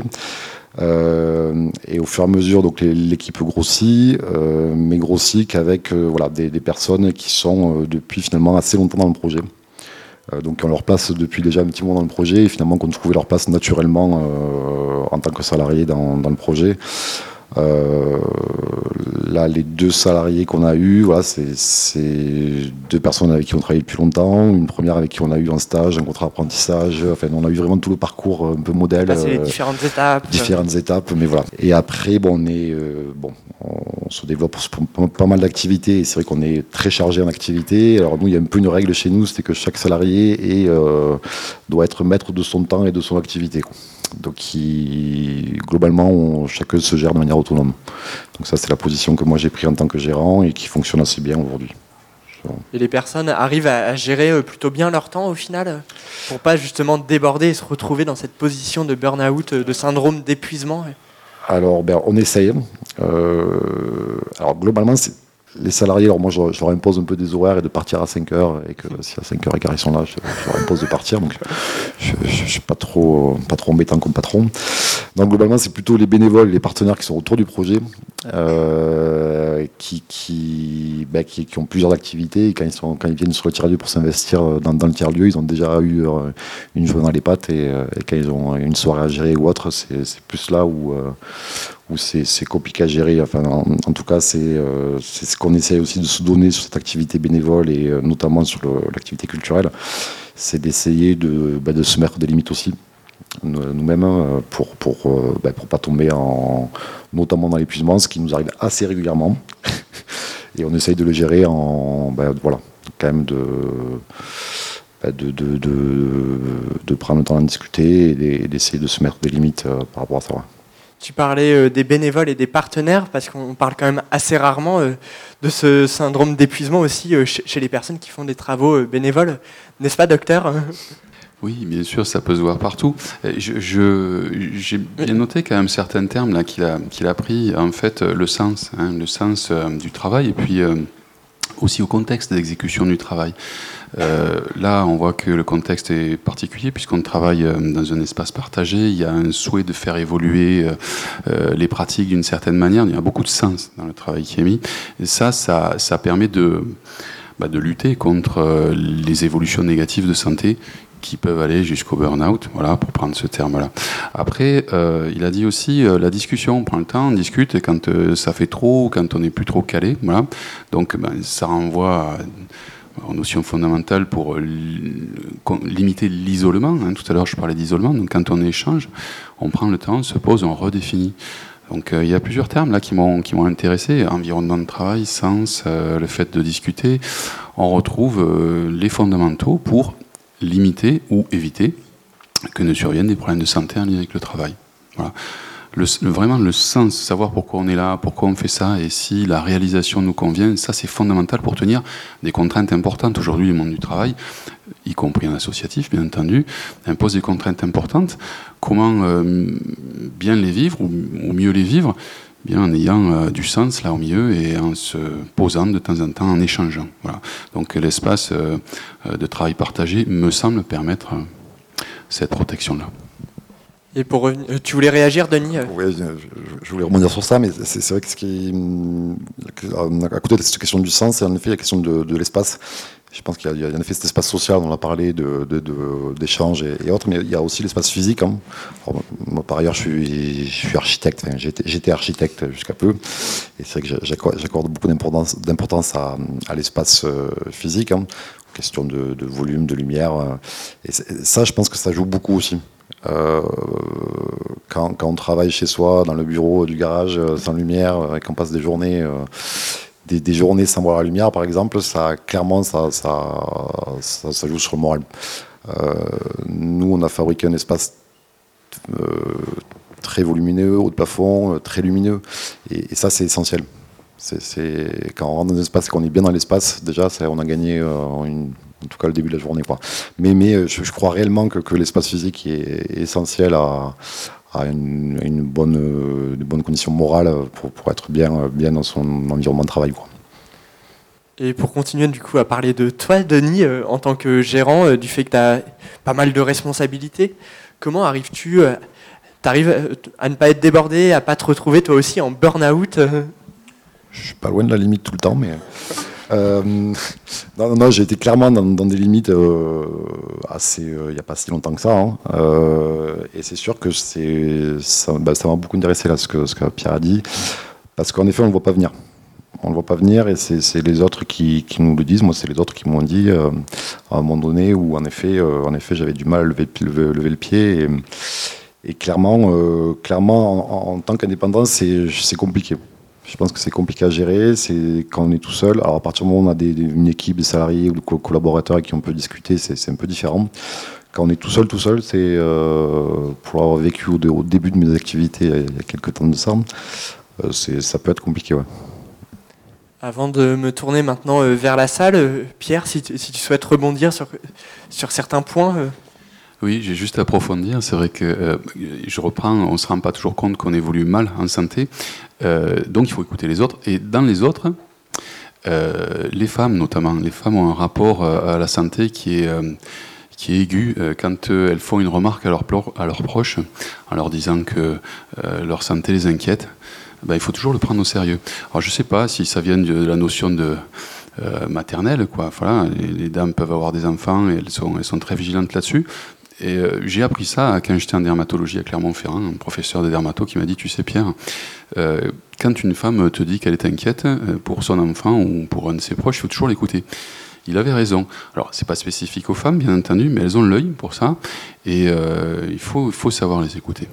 Euh, et au fur et à mesure, donc l'équipe grossit, euh, mais grossit qu'avec euh, voilà, des, des personnes qui sont euh, depuis finalement assez longtemps dans le projet. Euh, donc qui ont leur place depuis déjà un petit moment dans le projet et finalement qui ont trouvé leur place naturellement euh, en tant que salariés dans, dans le projet. Euh, là, les deux salariés qu'on a eus, voilà, c'est, c'est deux personnes avec qui on travaille depuis longtemps. Une première avec qui on a eu un stage, un contrat d'apprentissage. Enfin, on a eu vraiment tout le parcours un peu modèle. Là, c'est euh, différentes étapes. Différentes étapes, mais voilà. Et après, bon, on est, euh, bon, on se développe pour pas mal d'activités. Et c'est vrai qu'on est très chargé en activités. Alors nous, il y a un peu une règle chez nous, c'est que chaque salarié est, euh, doit être maître de son temps et de son activité, quoi. Donc, il, globalement, on, chacun se gère de manière autonome. Donc ça, c'est la position que moi j'ai prise en tant que gérant et qui fonctionne assez bien aujourd'hui. Et les personnes arrivent à, à gérer plutôt bien leur temps au final, pour pas justement déborder et se retrouver dans cette position de burn-out, de syndrome d'épuisement? Alors, ben, on essaye. Euh, alors, globalement, c'est les salariés, alors moi je, je leur impose un peu des horaires et de partir à cinq heures, et que si à cinq heures quinze ils sont là, je, je leur impose de partir, donc je ne suis pas trop, pas trop embêtant comme patron. Donc globalement, c'est plutôt les bénévoles, les partenaires qui sont autour du projet, euh, qui, qui, bah, qui, qui ont plusieurs activités. Et quand ils, sont, quand ils viennent sur le tiers-lieu pour s'investir dans, dans le tiers-lieu, ils ont déjà eu euh, une journée dans les pattes. Et, euh, et quand ils ont une soirée à gérer ou autre, c'est, c'est plus là où, euh, où c'est, c'est compliqué à gérer. Enfin, en, en tout cas, c'est, euh, c'est ce qu'on essaie aussi de se donner sur cette activité bénévole et euh, notamment sur le, l'activité culturelle. C'est d'essayer de, bah, de se mettre des limites aussi. Nous-mêmes pour pour euh, ben pour pas tomber en notamment dans l'épuisement, ce qui nous arrive assez régulièrement et on essaye de le gérer en ben voilà quand même de ben de, de de de prendre le temps d'en discuter et d'essayer de se mettre des limites euh, par rapport à ça. Tu parlais euh, des bénévoles et des partenaires parce qu'on parle quand même assez rarement euh, de ce syndrome d'épuisement aussi euh, chez, chez les personnes qui font des travaux euh, bénévoles, n'est-ce pas, docteur? Oui, bien sûr, ça peut se voir partout. Je, je, j'ai bien noté quand même certains termes là, qu'il a, qu'il a pris, en fait, le sens, hein, le sens euh, du travail, et puis euh, aussi au contexte d'exécution du travail. Euh, là, on voit que le contexte est particulier, puisqu'on travaille euh, dans un espace partagé, il y a un souhait de faire évoluer euh, euh, les pratiques d'une certaine manière, il y a beaucoup de sens dans le travail qui est mis, et ça, ça, ça permet de, bah, de lutter contre euh, les évolutions négatives de santé, qui peuvent aller jusqu'au burn-out, voilà, pour prendre ce terme-là. Après, euh, il a dit aussi euh, la discussion, on prend le temps, on discute, et quand euh, ça fait trop, quand on n'est plus trop calé, voilà. Donc, ben, ça renvoie à, aux notions fondamentales pour euh, limiter l'isolement. Hein. Tout à l'heure, je parlais d'isolement. Donc, quand on échange, on prend le temps, on se pose, on redéfinit. Donc, euh, il y a plusieurs termes là qui m'ont qui m'ont intéressé. Environnement de travail, sens, euh, le fait de discuter. On retrouve euh, les fondamentaux pour limiter ou éviter que ne surviennent des problèmes de santé en lien avec le travail. Voilà. Le, le, vraiment le sens, savoir pourquoi on est là, pourquoi on fait ça, et si la réalisation nous convient, ça c'est fondamental pour tenir des contraintes importantes. Aujourd'hui, le monde du travail, y compris en associatif, bien entendu, impose des contraintes importantes. Comment euh, bien les vivre, ou, ou mieux les vivre, bien en ayant euh, du sens là au milieu et en se posant de temps en temps, en échangeant. Voilà. Donc l'espace euh, de travail partagé me semble permettre euh, cette protection-là. Et pour revenir, tu voulais réagir, Denis? Oui, je, je voulais rebondir sur ça, mais c'est, c'est vrai que ce qui, à côté de cette question du sens, c'est en effet la question de, de l'espace. Je pense qu'il y a, il y a en effet cet espace social, on a parlé de, de, de, d'échanges et, et autres, mais il y a aussi l'espace physique. Hein. Alors, moi, par ailleurs, je suis, je suis architecte, enfin, j'étais, j'étais architecte jusqu'à peu, et c'est vrai que j'accorde, j'accorde beaucoup d'importance, d'importance à, à l'espace euh, physique, hein, question de, de volume, de lumière, euh, et ça, je pense que ça joue beaucoup aussi. Euh, quand, quand on travaille chez soi, dans le bureau du garage, sans lumière, et qu'on passe des journées... Euh, Des, des journées sans voir la lumière, par exemple, ça clairement ça, ça, ça, ça joue sur le moral. Euh, nous, on a fabriqué un espace euh, très volumineux, haut de plafond, très lumineux, et, et ça, c'est essentiel. C'est, c'est, quand on rentre dans un espace et qu'on est bien dans l'espace, déjà, ça, on a gagné euh, une, en tout cas le début de la journée, quoi. Mais, mais je, je crois réellement que, que l'espace physique est, est essentiel à à une, une, bonne, une bonne condition morale pour, pour être bien, bien dans son environnement de travail, quoi. Et pour continuer du coup à parler de toi, Denis, euh, en tant que gérant, euh, du fait que tu as pas mal de responsabilités, comment arrives-tu euh, t'arrives à ne pas être débordé, à ne pas te retrouver toi aussi en burn-out? euh... Je suis pas loin de la limite tout le temps, mais... Euh, non, non, j'ai été clairement dans, dans des limites euh, assez, il euh, n'y a pas si longtemps que ça, hein. euh, et c'est sûr que c'est, ça, bah, ça m'a beaucoup intéressé là, ce que, ce que Pierre a dit, parce qu'en effet on ne le voit pas venir, on le voit pas venir, et c'est, c'est les autres qui, qui nous le disent. Moi, c'est les autres qui m'ont dit euh, à un moment donné où en effet, euh, en effet, j'avais du mal à lever, lever, lever le pied, et, et clairement, euh, clairement, en, en tant qu'indépendant, c'est, c'est compliqué. Je pense que c'est compliqué à gérer, c'est quand on est tout seul. Alors à partir du moment où on a des, des, une équipe, des salariés ou des co- collaborateurs avec qui on peut discuter, c'est, c'est un peu différent. Quand on est tout seul, tout seul, c'est euh, pour avoir vécu au, au début de mes activités il y a quelques temps de ça, euh, c'est, ça peut être compliqué, ouais. Avant de me tourner maintenant euh, vers la salle, euh, Pierre, si tu, si tu souhaites rebondir sur, sur certains points. Euh... Oui, j'ai juste à approfondir. C'est vrai que euh, je reprends, on ne se rend pas toujours compte qu'on évolue mal en santé. Euh, donc il faut écouter les autres. Et dans les autres, euh, les femmes notamment, les femmes ont un rapport à la santé qui est, euh, qui est aiguë euh, quand euh, elles font une remarque à, leur à leurs proches en leur disant que euh, leur santé les inquiète. Ben, il faut toujours le prendre au sérieux. Alors je ne sais pas si ça vient de la notion de euh, maternelle, quoi. Voilà, les, les dames peuvent avoir des enfants et elles sont, elles sont très vigilantes là-dessus. Et euh, j'ai appris ça quand j'étais en dermatologie à Clermont-Ferrand, un professeur de dermato qui m'a dit, tu sais Pierre, euh, quand une femme te dit qu'elle est inquiète pour son enfant ou pour un de ses proches, il faut toujours l'écouter. Il avait raison. Alors, c'est pas spécifique aux femmes, bien entendu, mais elles ont l'œil pour ça, et euh, il faut, il faut savoir les écouter.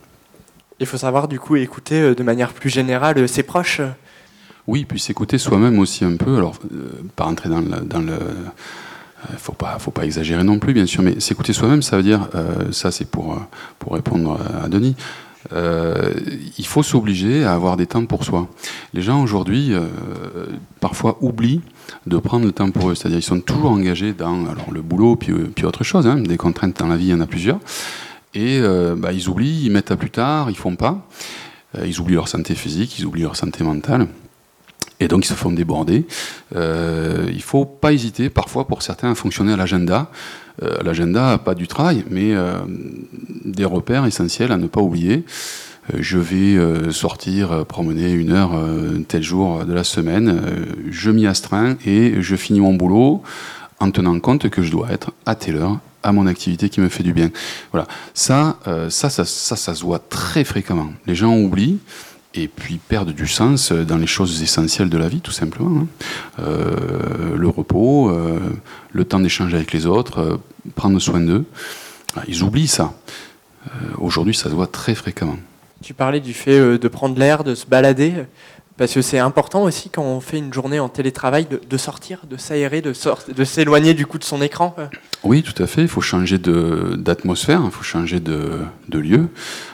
Il faut savoir, du coup, écouter de manière plus générale ses proches. Oui, puis s'écouter soi-même aussi un peu. Alors, euh, pas rentrer dans le... Dans le euh, faut pas, faut pas exagérer non plus, bien sûr, mais s'écouter soi-même, ça veut dire, euh, ça c'est pour, pour répondre à Denis, euh, il faut s'obliger à avoir des temps pour soi. Les gens aujourd'hui, euh, parfois, oublient de prendre le temps pour eux. C'est-à-dire ils sont toujours engagés dans alors, le boulot, puis, puis autre chose, hein, des contraintes dans la vie, il y en a plusieurs. Et euh, bah, ils oublient, ils mettent à plus tard, ils font pas. Euh, ils oublient leur santé physique, ils oublient leur santé mentale. Et donc ils se font déborder. Euh, il ne faut pas hésiter, parfois, pour certains, à fonctionner à l'agenda. Euh, l'agenda, pas du travail, mais euh, des repères essentiels à ne pas oublier. Euh, je vais euh, sortir, euh, promener une heure euh, tel jour de la semaine. Euh, je m'y astreins et je finis mon boulot en tenant compte que je dois être à telle heure à mon activité qui me fait du bien. Voilà. Ça, euh, ça, ça, ça, ça se voit très fréquemment. Les gens oublient et puis perdent du sens dans les choses essentielles de la vie, tout simplement. Hein. Euh, le repos, euh, le temps d'échanger avec les autres, euh, prendre soin d'eux. Ils oublient ça. Euh, aujourd'hui, ça se voit très fréquemment. Tu parlais du fait de prendre l'air, de se balader, parce que c'est important aussi quand on fait une journée en télétravail de, de sortir, de s'aérer, de, sort, de s'éloigner du coup de son écran. Oui, tout à fait. Il faut changer de, d'atmosphère, il faut changer de, de lieu.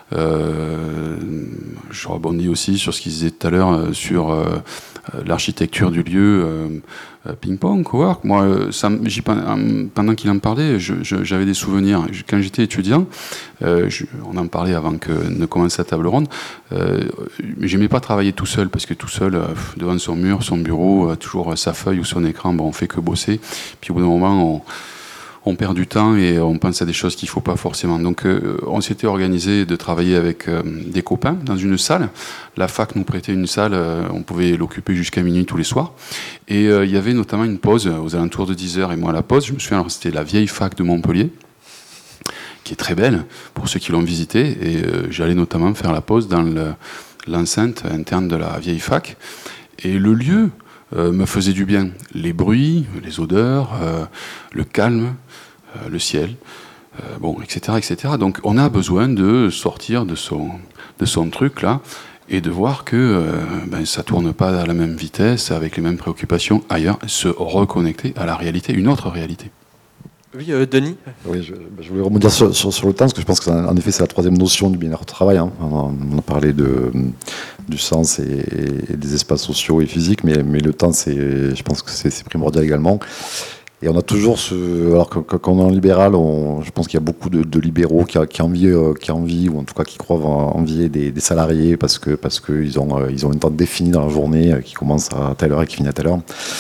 Euh, je rebondis aussi sur ce qu'il disait tout à l'heure sur euh, l'architecture du lieu euh, ping-pong, cowork. Moi, ça, j'y, pendant qu'il en parlait, je, je, j'avais des souvenirs. Quand j'étais étudiant, euh, je, on en parlait avant que ne commence la table ronde, euh, j'aimais pas travailler tout seul, parce que tout seul, euh, devant son mur, son bureau, euh, toujours sa feuille ou son écran, bon, on fait que bosser. Puis au bout d'un moment, on on perd du temps et on pense à des choses qu'il ne faut pas forcément. Donc euh, on s'était organisé de travailler avec euh, des copains dans une salle. La fac nous prêtait une salle, euh, on pouvait l'occuper jusqu'à minuit tous les soirs. Et euh, il y avait notamment une pause aux alentours de dix heures. Et moi, la pause, je me souviens, alors, c'était la vieille fac de Montpellier, qui est très belle pour ceux qui l'ont visitée. Et euh, j'allais notamment faire la pause dans le, l'enceinte interne de la vieille fac. Et le lieu euh, me faisait du bien. Les bruits, les odeurs, euh, le calme, euh, le ciel, euh, bon, et cetera, et cetera. Donc on a besoin de sortir de son, de son truc là et de voir que euh, ben, ça tourne pas à la même vitesse, avec les mêmes préoccupations ailleurs, se reconnecter à la réalité, une autre réalité. Oui, euh, Denis. Oui, je, je voulais rebondir sur, sur, sur le temps, parce que je pense qu'en effet, c'est la troisième notion du bien-être au travail. Hein. On, on a parlé de, du sens et, et des espaces sociaux et physiques, mais, mais le temps, c'est, je pense que c'est, c'est primordial également. Et on a toujours ce... Alors, quand, quand on est en libéral, on, je pense qu'il y a beaucoup de, de libéraux qui, qui, envient, qui envient, ou en tout cas qui croient envier des, des salariés, parce que parce qu'ils ont, ils ont un temps défini dans la journée, qui commence à telle heure et qui finit à telle heure.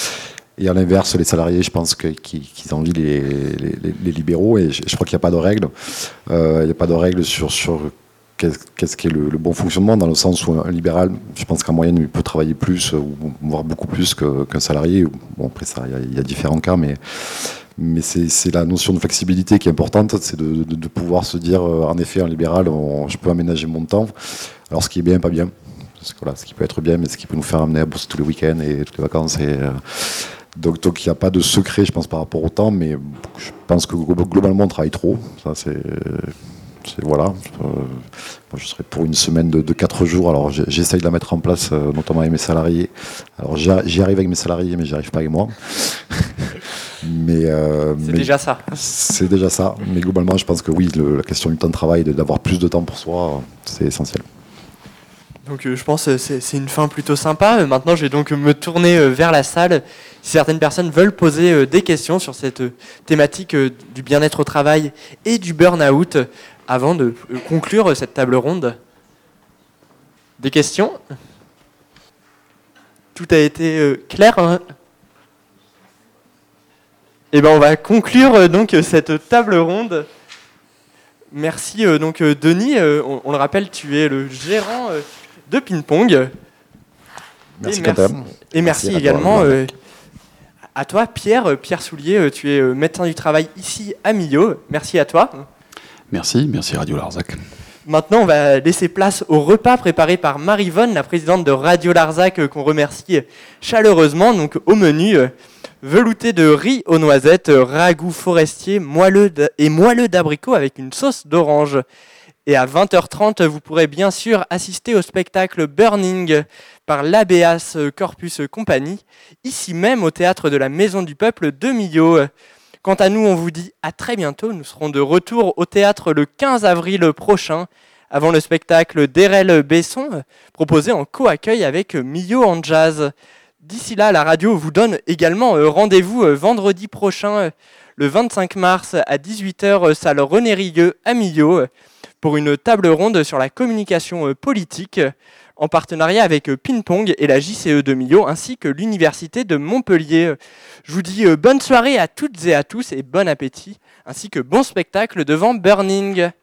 Et à l'inverse, les salariés, je pense que, qu'ils, qu'ils envient les, les, les libéraux, et je, je crois qu'il n'y a pas de règle. Euh, il n'y a pas de règle sur, sur qu'est-ce, qu'est-ce qui est le, le bon fonctionnement, dans le sens où un libéral, je pense qu'en moyenne, il peut travailler plus, ou voire beaucoup plus que, qu'un salarié. Bon, après ça, il y a, il y a différents cas, mais, mais c'est, c'est la notion de flexibilité qui est importante, c'est de, de, de pouvoir se dire, en effet, en libéral, on, je peux aménager mon temps. Alors, ce qui est bien, pas bien. Parce que, voilà, ce qui peut être bien, mais ce qui peut nous faire amener à bosser tous les week-ends et toutes les vacances. Et, euh, Donc, donc il n'y a pas de secret, je pense, par rapport au temps, mais je pense que globalement, on travaille trop. Ça, c'est, c'est voilà. Euh, moi, je serais pour une semaine de, de quatre jours. Alors, j'essaye de la mettre en place, euh, notamment avec mes salariés. Alors, j'y arrive avec mes salariés, mais j'y arrive pas avec moi. mais, euh, c'est mais déjà ça. C'est déjà ça. Mais globalement, je pense que oui, le, la question du temps de travail, de, d'avoir plus de temps pour soi, c'est essentiel. Donc euh, je pense que c'est, c'est une fin plutôt sympa. Euh, maintenant, je vais donc me tourner euh, vers la salle. Si certaines personnes veulent poser euh, des questions sur cette euh, thématique euh, du bien-être au travail et du burn-out, euh, avant de euh, conclure euh, cette table ronde. Des questions ? Tout a été euh, clair, hein ? Et ben on va conclure euh, donc euh, cette table ronde. Merci euh, donc euh, Denis, euh, on, on le rappelle, tu es le gérant euh, de Ping-Pong. Merci et Quentin. merci, et merci, Merci à également toi. euh, à toi Pierre, euh, Pierre Soulier, euh, tu es euh, médecin du travail ici à Millau. Merci à toi. Merci, merci Radio Larzac. Maintenant, on va laisser place au repas préparé par Marie-Vonne, la présidente de Radio Larzac, euh, qu'on remercie chaleureusement. Donc, au menu, euh, velouté de riz aux noisettes, euh, ragoût forestier moelleux d- et moelleux d'abricot avec une sauce d'orange. Et à vingt heures trente, vous pourrez bien sûr assister au spectacle Burning par l'Abeas Corpus Company, ici même au théâtre de la Maison du Peuple de Millau. Quant à nous, on vous dit à très bientôt. Nous serons de retour au théâtre le quinze avril prochain, avant le spectacle d'Erel Besson, proposé en co-accueil avec Millau en jazz. D'ici là, la radio vous donne également rendez-vous vendredi prochain, le vingt-cinq mars à dix-huit heures, salle René Rigueux à Millau, pour une table ronde sur la communication politique, en partenariat avec Ping-Pong et la J C E de Millau, ainsi que l'Université de Montpellier. Je vous dis bonne soirée à toutes et à tous et bon appétit, ainsi que bon spectacle devant Burning.